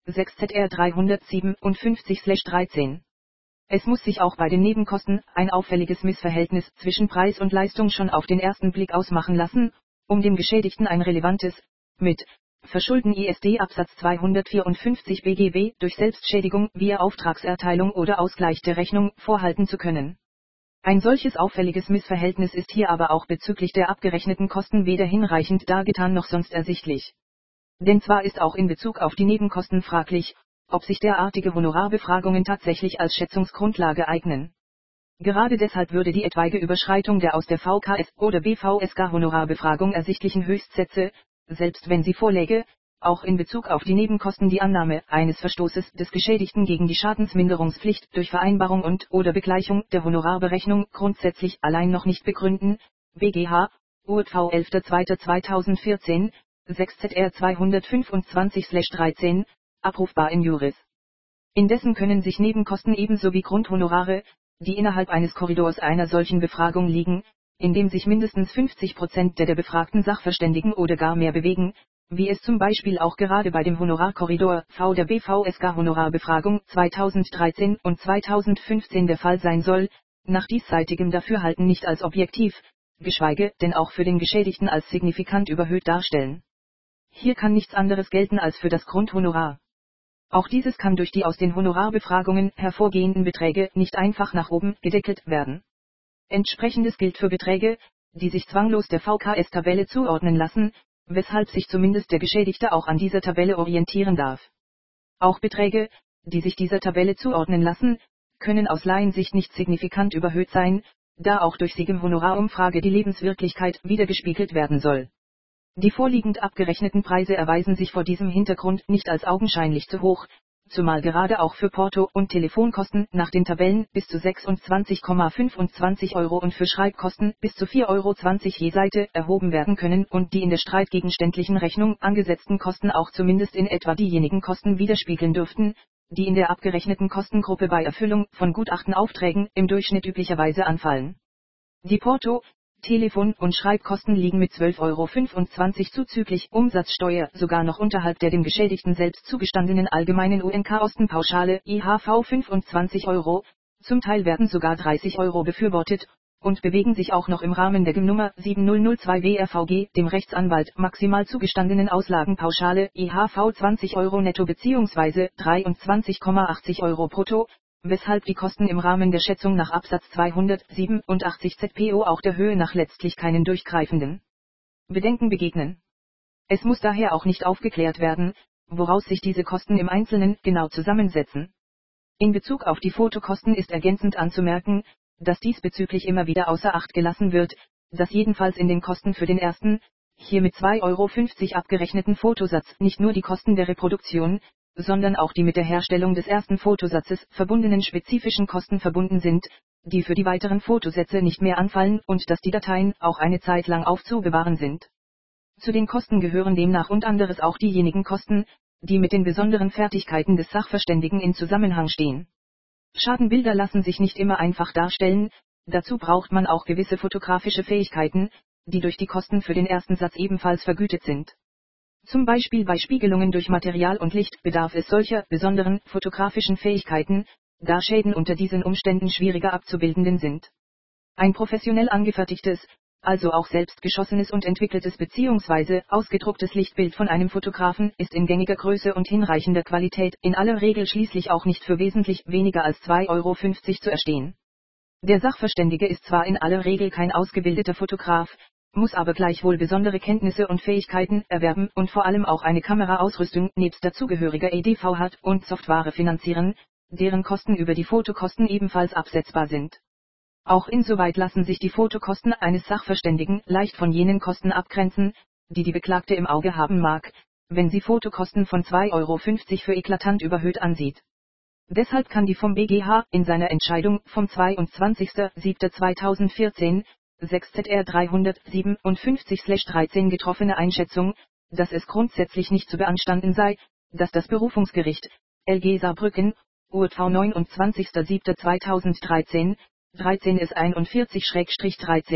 sechs Z R dreihundertsiebenundfünfzig dreizehn. Es muss sich auch bei den Nebenkosten ein auffälliges Missverhältnis zwischen Preis und Leistung schon auf den ersten Blick ausmachen lassen, um dem Geschädigten ein relevantes, mit Verschulden I S D Absatz zweihundertvierundfünfzig B G B durch Selbstschädigung via Auftragserteilung oder Ausgleich der Rechnung vorhalten zu können. Ein solches auffälliges Missverhältnis ist hier aber auch bezüglich der abgerechneten Kosten weder hinreichend dargetan noch sonst ersichtlich. Denn zwar ist auch in Bezug auf die Nebenkosten fraglich, ob sich derartige Honorarbefragungen tatsächlich als Schätzungsgrundlage eignen. Gerade deshalb würde die etwaige Überschreitung der aus der V K S oder B V S K Honorarbefragung ersichtlichen Höchstsätze, selbst wenn sie vorläge, auch in Bezug auf die Nebenkosten die Annahme eines Verstoßes des Geschädigten gegen die Schadensminderungspflicht durch Vereinbarung und oder Begleichung der Honorarberechnung grundsätzlich allein noch nicht begründen, B G H, U R V elfter zweiter zweitausendvierzehn, sechs Z R zweihundertfünfundzwanzig dreizehn, abrufbar in Juris. Indessen können sich Nebenkosten ebenso wie Grundhonorare, die innerhalb eines Korridors einer solchen Befragung liegen, in dem sich mindestens fünfzig Prozent der der befragten Sachverständigen oder gar mehr bewegen, wie es zum Beispiel auch gerade bei dem Honorarkorridor V der B V S K Honorarbefragung zweitausenddreizehn und zweitausendfünfzehn der Fall sein soll, nach diesseitigem Dafürhalten nicht als objektiv, geschweige denn auch für den Geschädigten als signifikant überhöht darstellen. Hier kann nichts anderes gelten als für das Grundhonorar. Auch dieses kann durch die aus den Honorarbefragungen hervorgehenden Beträge nicht einfach nach oben gedeckelt werden. Entsprechendes gilt für Beträge, die sich zwanglos der V K S-Tabelle zuordnen lassen, weshalb sich zumindest der Geschädigte auch an dieser Tabelle orientieren darf. Auch Beträge, die sich dieser Tabelle zuordnen lassen, können aus Laiensicht nicht signifikant überhöht sein, da auch durch sie im Honorarumfrage die Lebenswirklichkeit wiedergespiegelt werden soll. Die vorliegend abgerechneten Preise erweisen sich vor diesem Hintergrund nicht als augenscheinlich zu hoch, zumal gerade auch für Porto- und Telefonkosten nach den Tabellen bis zu sechsundzwanzig Komma fünfundzwanzig Euro und für Schreibkosten bis zu vier Euro zwanzig je Seite erhoben werden können und die in der streitgegenständlichen Rechnung angesetzten Kosten auch zumindest in etwa diejenigen Kosten widerspiegeln dürften, die in der abgerechneten Kostengruppe bei Erfüllung von Gutachtenaufträgen im Durchschnitt üblicherweise anfallen. Die Porto-, Telefon- und Schreibkosten liegen mit zwölf Euro fünfundzwanzig zuzüglich Umsatzsteuer sogar noch unterhalb der dem Geschädigten selbst zugestandenen allgemeinen U N K-Ostenpauschale I H V fünfundzwanzig Euro, zum Teil werden sogar dreißig Euro befürwortet, und bewegen sich auch noch im Rahmen der G I M-Nummer sieben null null zwei W R V G, dem Rechtsanwalt maximal zugestandenen Auslagenpauschale I H V zwanzig Euro netto bzw. dreiundzwanzig Komma achtzig Euro brutto, weshalb die Kosten im Rahmen der Schätzung nach Absatz zweihundertsiebenundachtzig Z P O auch der Höhe nach letztlich keinen durchgreifenden Bedenken begegnen. Es muss daher auch nicht aufgeklärt werden, woraus sich diese Kosten im Einzelnen genau zusammensetzen. In Bezug auf die Fotokosten ist ergänzend anzumerken, dass diesbezüglich immer wieder außer Acht gelassen wird, dass jedenfalls in den Kosten für den ersten, hier mit zwei Euro fünfzig abgerechneten Fotosatz nicht nur die Kosten der Reproduktion, sondern auch die mit der Herstellung des ersten Fotosatzes verbundenen spezifischen Kosten verbunden sind, die für die weiteren Fotosätze nicht mehr anfallen und dass die Dateien auch eine Zeit lang aufzubewahren sind. Zu den Kosten gehören demnach und anderes auch diejenigen Kosten, die mit den besonderen Fertigkeiten des Sachverständigen in Zusammenhang stehen. Schadenbilder lassen sich nicht immer einfach darstellen, dazu braucht man auch gewisse fotografische Fähigkeiten, die durch die Kosten für den ersten Satz ebenfalls vergütet sind. Zum Beispiel bei Spiegelungen durch Material und Licht bedarf es solcher besonderen fotografischen Fähigkeiten, da Schäden unter diesen Umständen schwieriger abzubildenden sind. Ein professionell angefertigtes, also auch selbst geschossenes und entwickeltes bzw. ausgedrucktes Lichtbild von einem Fotografen ist in gängiger Größe und hinreichender Qualität in aller Regel schließlich auch nicht für wesentlich weniger als zwei Euro fünfzig zu erstehen. Der Sachverständige ist zwar in aller Regel kein ausgebildeter Fotograf, muss aber gleichwohl besondere Kenntnisse und Fähigkeiten erwerben und vor allem auch eine Kameraausrüstung nebst dazugehöriger E D V-Hard- und Software finanzieren, deren Kosten über die Fotokosten ebenfalls absetzbar sind. Auch insoweit lassen sich die Fotokosten eines Sachverständigen leicht von jenen Kosten abgrenzen, die die Beklagte im Auge haben mag, wenn sie Fotokosten von zwei Euro fünfzig für eklatant überhöht ansieht. Deshalb kann die vom B G H in seiner Entscheidung vom zweiundzwanzigster siebter zweitausendvierzehn sechs Z R dreihundertsiebenundfünfzig dreizehn getroffene Einschätzung, dass es grundsätzlich nicht zu beanstanden sei, dass das Berufungsgericht, L G Saarbrücken, U R V neunundzwanzigster siebter zweitausenddreizehn, dreizehn S einundvierzig dreizehn,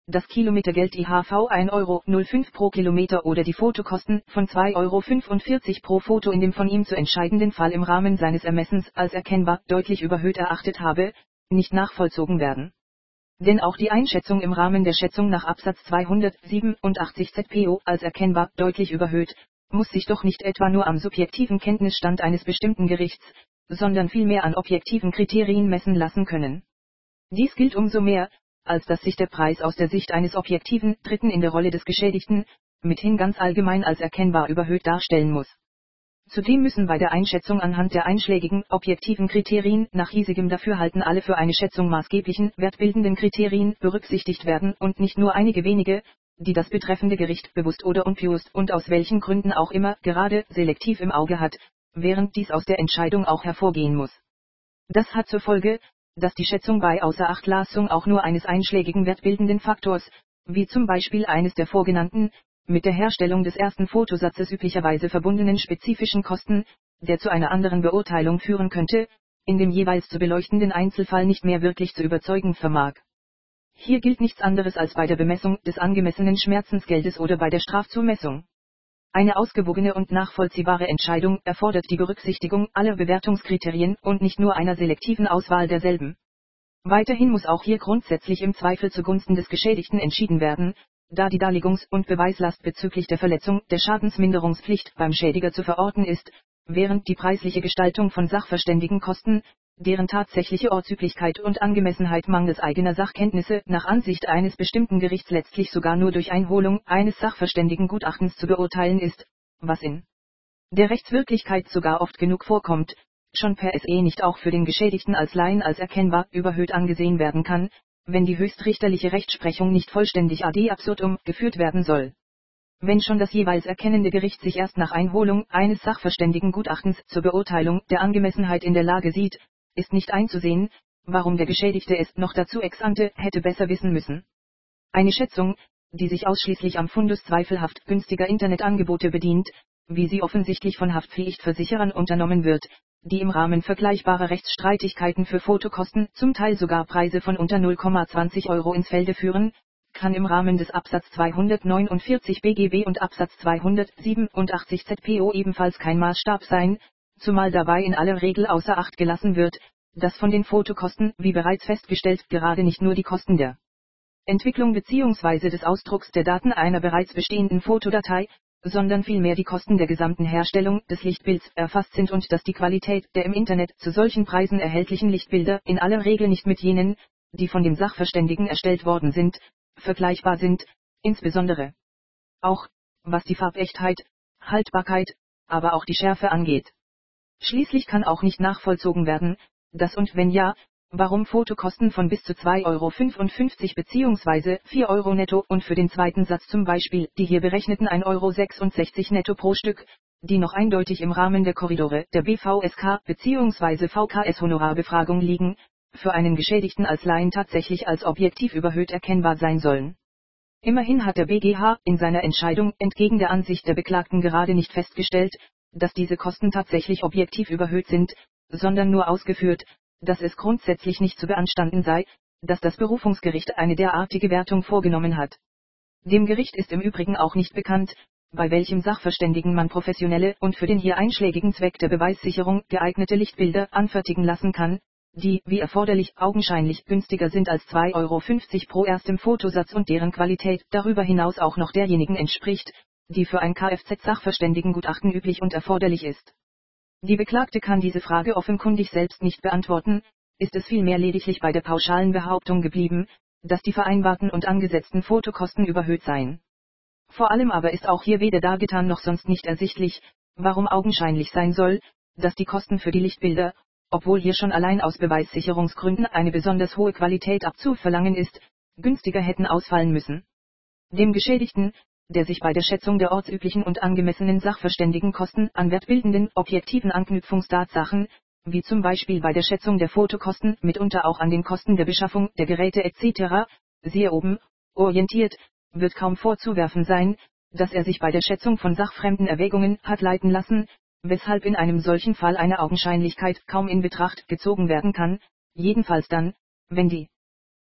das Kilometergeld I H V ein Euro null fünf pro Kilometer oder die Fotokosten von zwei Euro fünfundvierzig pro Foto in dem von ihm zu entscheidenden Fall im Rahmen seines Ermessens als erkennbar deutlich überhöht erachtet habe, nicht nachvollzogen werden. Denn auch die Einschätzung im Rahmen der Schätzung nach Absatz zweihundertsiebenundachtzig Z P O als erkennbar deutlich überhöht, muss sich doch nicht etwa nur am subjektiven Kenntnisstand eines bestimmten Gerichts, sondern vielmehr an objektiven Kriterien messen lassen können. Dies gilt umso mehr, als dass sich der Preis aus der Sicht eines objektiven Dritten in der Rolle des Geschädigten, mithin ganz allgemein als erkennbar überhöht darstellen muss. Zudem müssen bei der Einschätzung anhand der einschlägigen objektiven Kriterien nach hiesigem Dafürhalten alle für eine Schätzung maßgeblichen wertbildenden Kriterien berücksichtigt werden und nicht nur einige wenige, die das betreffende Gericht bewusst oder unbewusst und aus welchen Gründen auch immer gerade selektiv im Auge hat, während dies aus der Entscheidung auch hervorgehen muss. Das hat zur Folge, dass die Schätzung bei Außerachtlassung auch nur eines einschlägigen wertbildenden Faktors, wie zum Beispiel eines der vorgenannten, mit der Herstellung des ersten Fotosatzes üblicherweise verbundenen spezifischen Kosten, der zu einer anderen Beurteilung führen könnte, in dem jeweils zu beleuchtenden Einzelfall nicht mehr wirklich zu überzeugen vermag. Hier gilt nichts anderes als bei der Bemessung des angemessenen Schmerzensgeldes oder bei der Strafzumessung. Eine ausgewogene und nachvollziehbare Entscheidung erfordert die Berücksichtigung aller Bewertungskriterien und nicht nur einer selektiven Auswahl derselben. Weiterhin muss auch hier grundsätzlich im Zweifel zugunsten des Geschädigten entschieden werden, da die Darlegungs- und Beweislast bezüglich der Verletzung der Schadensminderungspflicht beim Schädiger zu verorten ist, während die preisliche Gestaltung von Sachverständigenkosten, deren tatsächliche Ortsüblichkeit und Angemessenheit mangels eigener Sachkenntnisse nach Ansicht eines bestimmten Gerichts letztlich sogar nur durch Einholung eines Sachverständigengutachtens zu beurteilen ist, was in der Rechtswirklichkeit sogar oft genug vorkommt, schon per se nicht auch für den Geschädigten als Laien als erkennbar überhöht angesehen werden kann, wenn die höchstrichterliche Rechtsprechung nicht vollständig ad absurdum geführt werden soll. Wenn schon das jeweils erkennende Gericht sich erst nach Einholung eines Sachverständigengutachtens zur Beurteilung der Angemessenheit in der Lage sieht, ist nicht einzusehen, warum der Geschädigte es noch dazu ex ante hätte besser wissen müssen. Eine Schätzung, die sich ausschließlich am Fundus zweifelhaft günstiger Internetangebote bedient, wie sie offensichtlich von Haftpflichtversicherern unternommen wird, die im Rahmen vergleichbarer Rechtsstreitigkeiten für Fotokosten zum Teil sogar Preise von unter null Komma zwanzig Euro ins Felde führen, kann im Rahmen des Absatz zweihundertneunundvierzig B G B und Absatz zweihundertsiebenundachtzig Z P O ebenfalls kein Maßstab sein, zumal dabei in aller Regel außer Acht gelassen wird, dass von den Fotokosten, wie bereits festgestellt, gerade nicht nur die Kosten der Entwicklung bzw. des Ausdrucks der Daten einer bereits bestehenden Fotodatei, sondern vielmehr die Kosten der gesamten Herstellung des Lichtbilds erfasst sind und dass die Qualität der im Internet zu solchen Preisen erhältlichen Lichtbilder in aller Regel nicht mit jenen, die von dem Sachverständigen erstellt worden sind, vergleichbar sind, insbesondere auch, was die Farbechtheit, Haltbarkeit, aber auch die Schärfe angeht. Schließlich kann auch nicht nachvollzogen werden, dass und wenn ja, warum Fotokosten von bis zu zwei Euro fünfundfünfzig bzw. vier Euro netto und für den zweiten Satz zum Beispiel die hier berechneten ein Euro sechsundsechzig netto pro Stück, die noch eindeutig im Rahmen der Korridore der B V S K bzw. V K S-Honorarbefragung liegen, für einen Geschädigten als Laien tatsächlich als objektiv überhöht erkennbar sein sollen. Immerhin hat der B G H in seiner Entscheidung entgegen der Ansicht der Beklagten gerade nicht festgestellt, dass diese Kosten tatsächlich objektiv überhöht sind, sondern nur ausgeführt, dass es grundsätzlich nicht zu beanstanden sei, dass das Berufungsgericht eine derartige Wertung vorgenommen hat. Dem Gericht ist im Übrigen auch nicht bekannt, bei welchem Sachverständigen man professionelle und für den hier einschlägigen Zweck der Beweissicherung geeignete Lichtbilder anfertigen lassen kann, die, wie erforderlich, augenscheinlich günstiger sind als zwei Euro fünfzig pro erstem Fotosatz und deren Qualität darüber hinaus auch noch derjenigen entspricht, die für ein Kfz-Sachverständigengutachten üblich und erforderlich ist. Die Beklagte kann diese Frage offenkundig selbst nicht beantworten, ist es vielmehr lediglich bei der pauschalen Behauptung geblieben, dass die vereinbarten und angesetzten Fotokosten überhöht seien. Vor allem aber ist auch hier weder dargetan noch sonst nicht ersichtlich, warum augenscheinlich sein soll, dass die Kosten für die Lichtbilder, obwohl hier schon allein aus Beweissicherungsgründen eine besonders hohe Qualität abzuverlangen ist, günstiger hätten ausfallen müssen. Dem Geschädigten, der sich bei der Schätzung der ortsüblichen und angemessenen Sachverständigenkosten an wertbildenden, objektiven Anknüpfungstatsachen, wie zum Beispiel bei der Schätzung der Fotokosten mitunter auch an den Kosten der Beschaffung der Geräte et cetera, siehe oben, orientiert, wird kaum vorzuwerfen sein, dass er sich bei der Schätzung von sachfremden Erwägungen hat leiten lassen, weshalb in einem solchen Fall eine Augenscheinlichkeit kaum in Betracht gezogen werden kann, jedenfalls dann, wenn die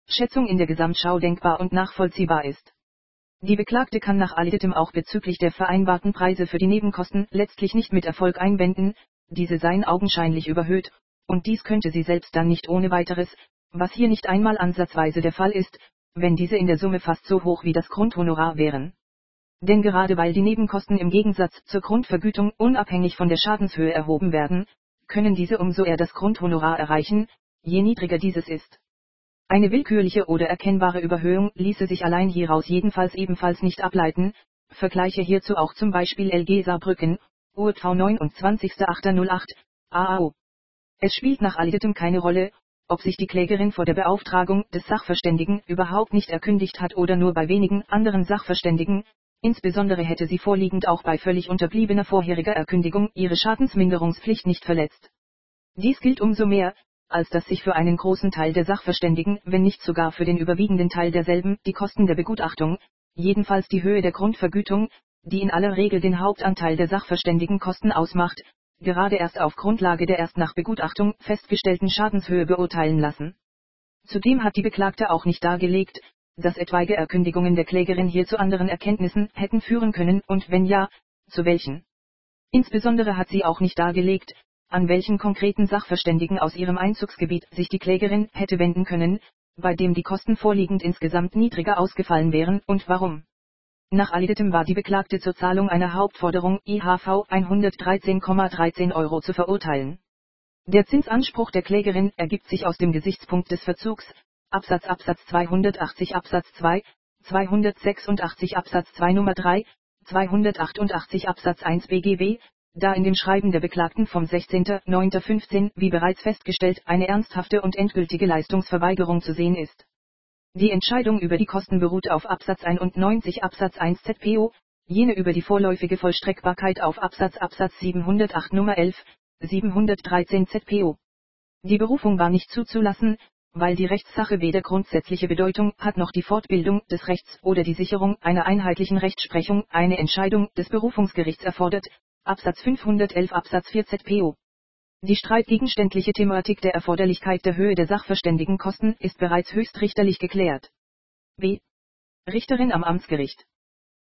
Schätzung in der Gesamtschau denkbar und nachvollziehbar ist. Die Beklagte kann nach alledem auch bezüglich der vereinbarten Preise für die Nebenkosten letztlich nicht mit Erfolg einwenden, diese seien augenscheinlich überhöht, und dies könnte sie selbst dann nicht ohne weiteres, was hier nicht einmal ansatzweise der Fall ist, wenn diese in der Summe fast so hoch wie das Grundhonorar wären. Denn gerade weil die Nebenkosten im Gegensatz zur Grundvergütung unabhängig von der Schadenshöhe erhoben werden, können diese umso eher das Grundhonorar erreichen, je niedriger dieses ist. Eine willkürliche oder erkennbare Überhöhung ließe sich allein hieraus jedenfalls ebenfalls nicht ableiten, vergleiche hierzu auch zum Beispiel L G Saarbrücken, U V neunundzwanzigster achter nullacht, A A O. Es spielt nach alledem keine Rolle, ob sich die Klägerin vor der Beauftragung des Sachverständigen überhaupt nicht erkündigt hat oder nur bei wenigen anderen Sachverständigen, insbesondere hätte sie vorliegend auch bei völlig unterbliebener vorheriger Erkündigung ihre Schadensminderungspflicht nicht verletzt. Dies gilt umso mehr, als dass sich für einen großen Teil der Sachverständigen, wenn nicht sogar für den überwiegenden Teil derselben, die Kosten der Begutachtung, jedenfalls die Höhe der Grundvergütung, die in aller Regel den Hauptanteil der Sachverständigenkosten ausmacht, gerade erst auf Grundlage der erst nach Begutachtung festgestellten Schadenshöhe beurteilen lassen. Zudem hat die Beklagte auch nicht dargelegt, dass etwaige Erkündigungen der Klägerin hier zu anderen Erkenntnissen hätten führen können und wenn ja, zu welchen. Insbesondere hat sie auch nicht dargelegt, an welchen konkreten Sachverständigen aus ihrem Einzugsgebiet sich die Klägerin hätte wenden können, bei dem die Kosten vorliegend insgesamt niedriger ausgefallen wären und warum. Nach alledem war die Beklagte zur Zahlung einer Hauptforderung I H V hundertdreizehn Komma dreizehn Euro zu verurteilen. Der Zinsanspruch der Klägerin ergibt sich aus dem Gesichtspunkt des Verzugs, Absatz Absatz zweihundertachtzig Absatz zwei, zweihundertsechsundachtzig Absatz zwei Nummer drei, zweihundertachtundachtzig Absatz eins B G B, da in dem Schreiben der Beklagten vom sechzehnten neunten fünfzehn, wie bereits festgestellt, eine ernsthafte und endgültige Leistungsverweigerung zu sehen ist. Die Entscheidung über die Kosten beruht auf Absatz einundneunzig Absatz eins Z P O, jene über die vorläufige Vollstreckbarkeit auf Absatz Absatz siebenhundertacht Nummer elf, siebenhundertdreizehn Z P O. Die Berufung war nicht zuzulassen, weil die Rechtssache weder grundsätzliche Bedeutung hat noch die Fortbildung des Rechts oder die Sicherung einer einheitlichen Rechtsprechung eine Entscheidung des Berufungsgerichts erfordert, Absatz fünfhundertelf Absatz vier Z P O. Die streitgegenständliche Thematik der Erforderlichkeit der Höhe der Sachverständigenkosten ist bereits höchstrichterlich geklärt. B. Richterin am Amtsgericht.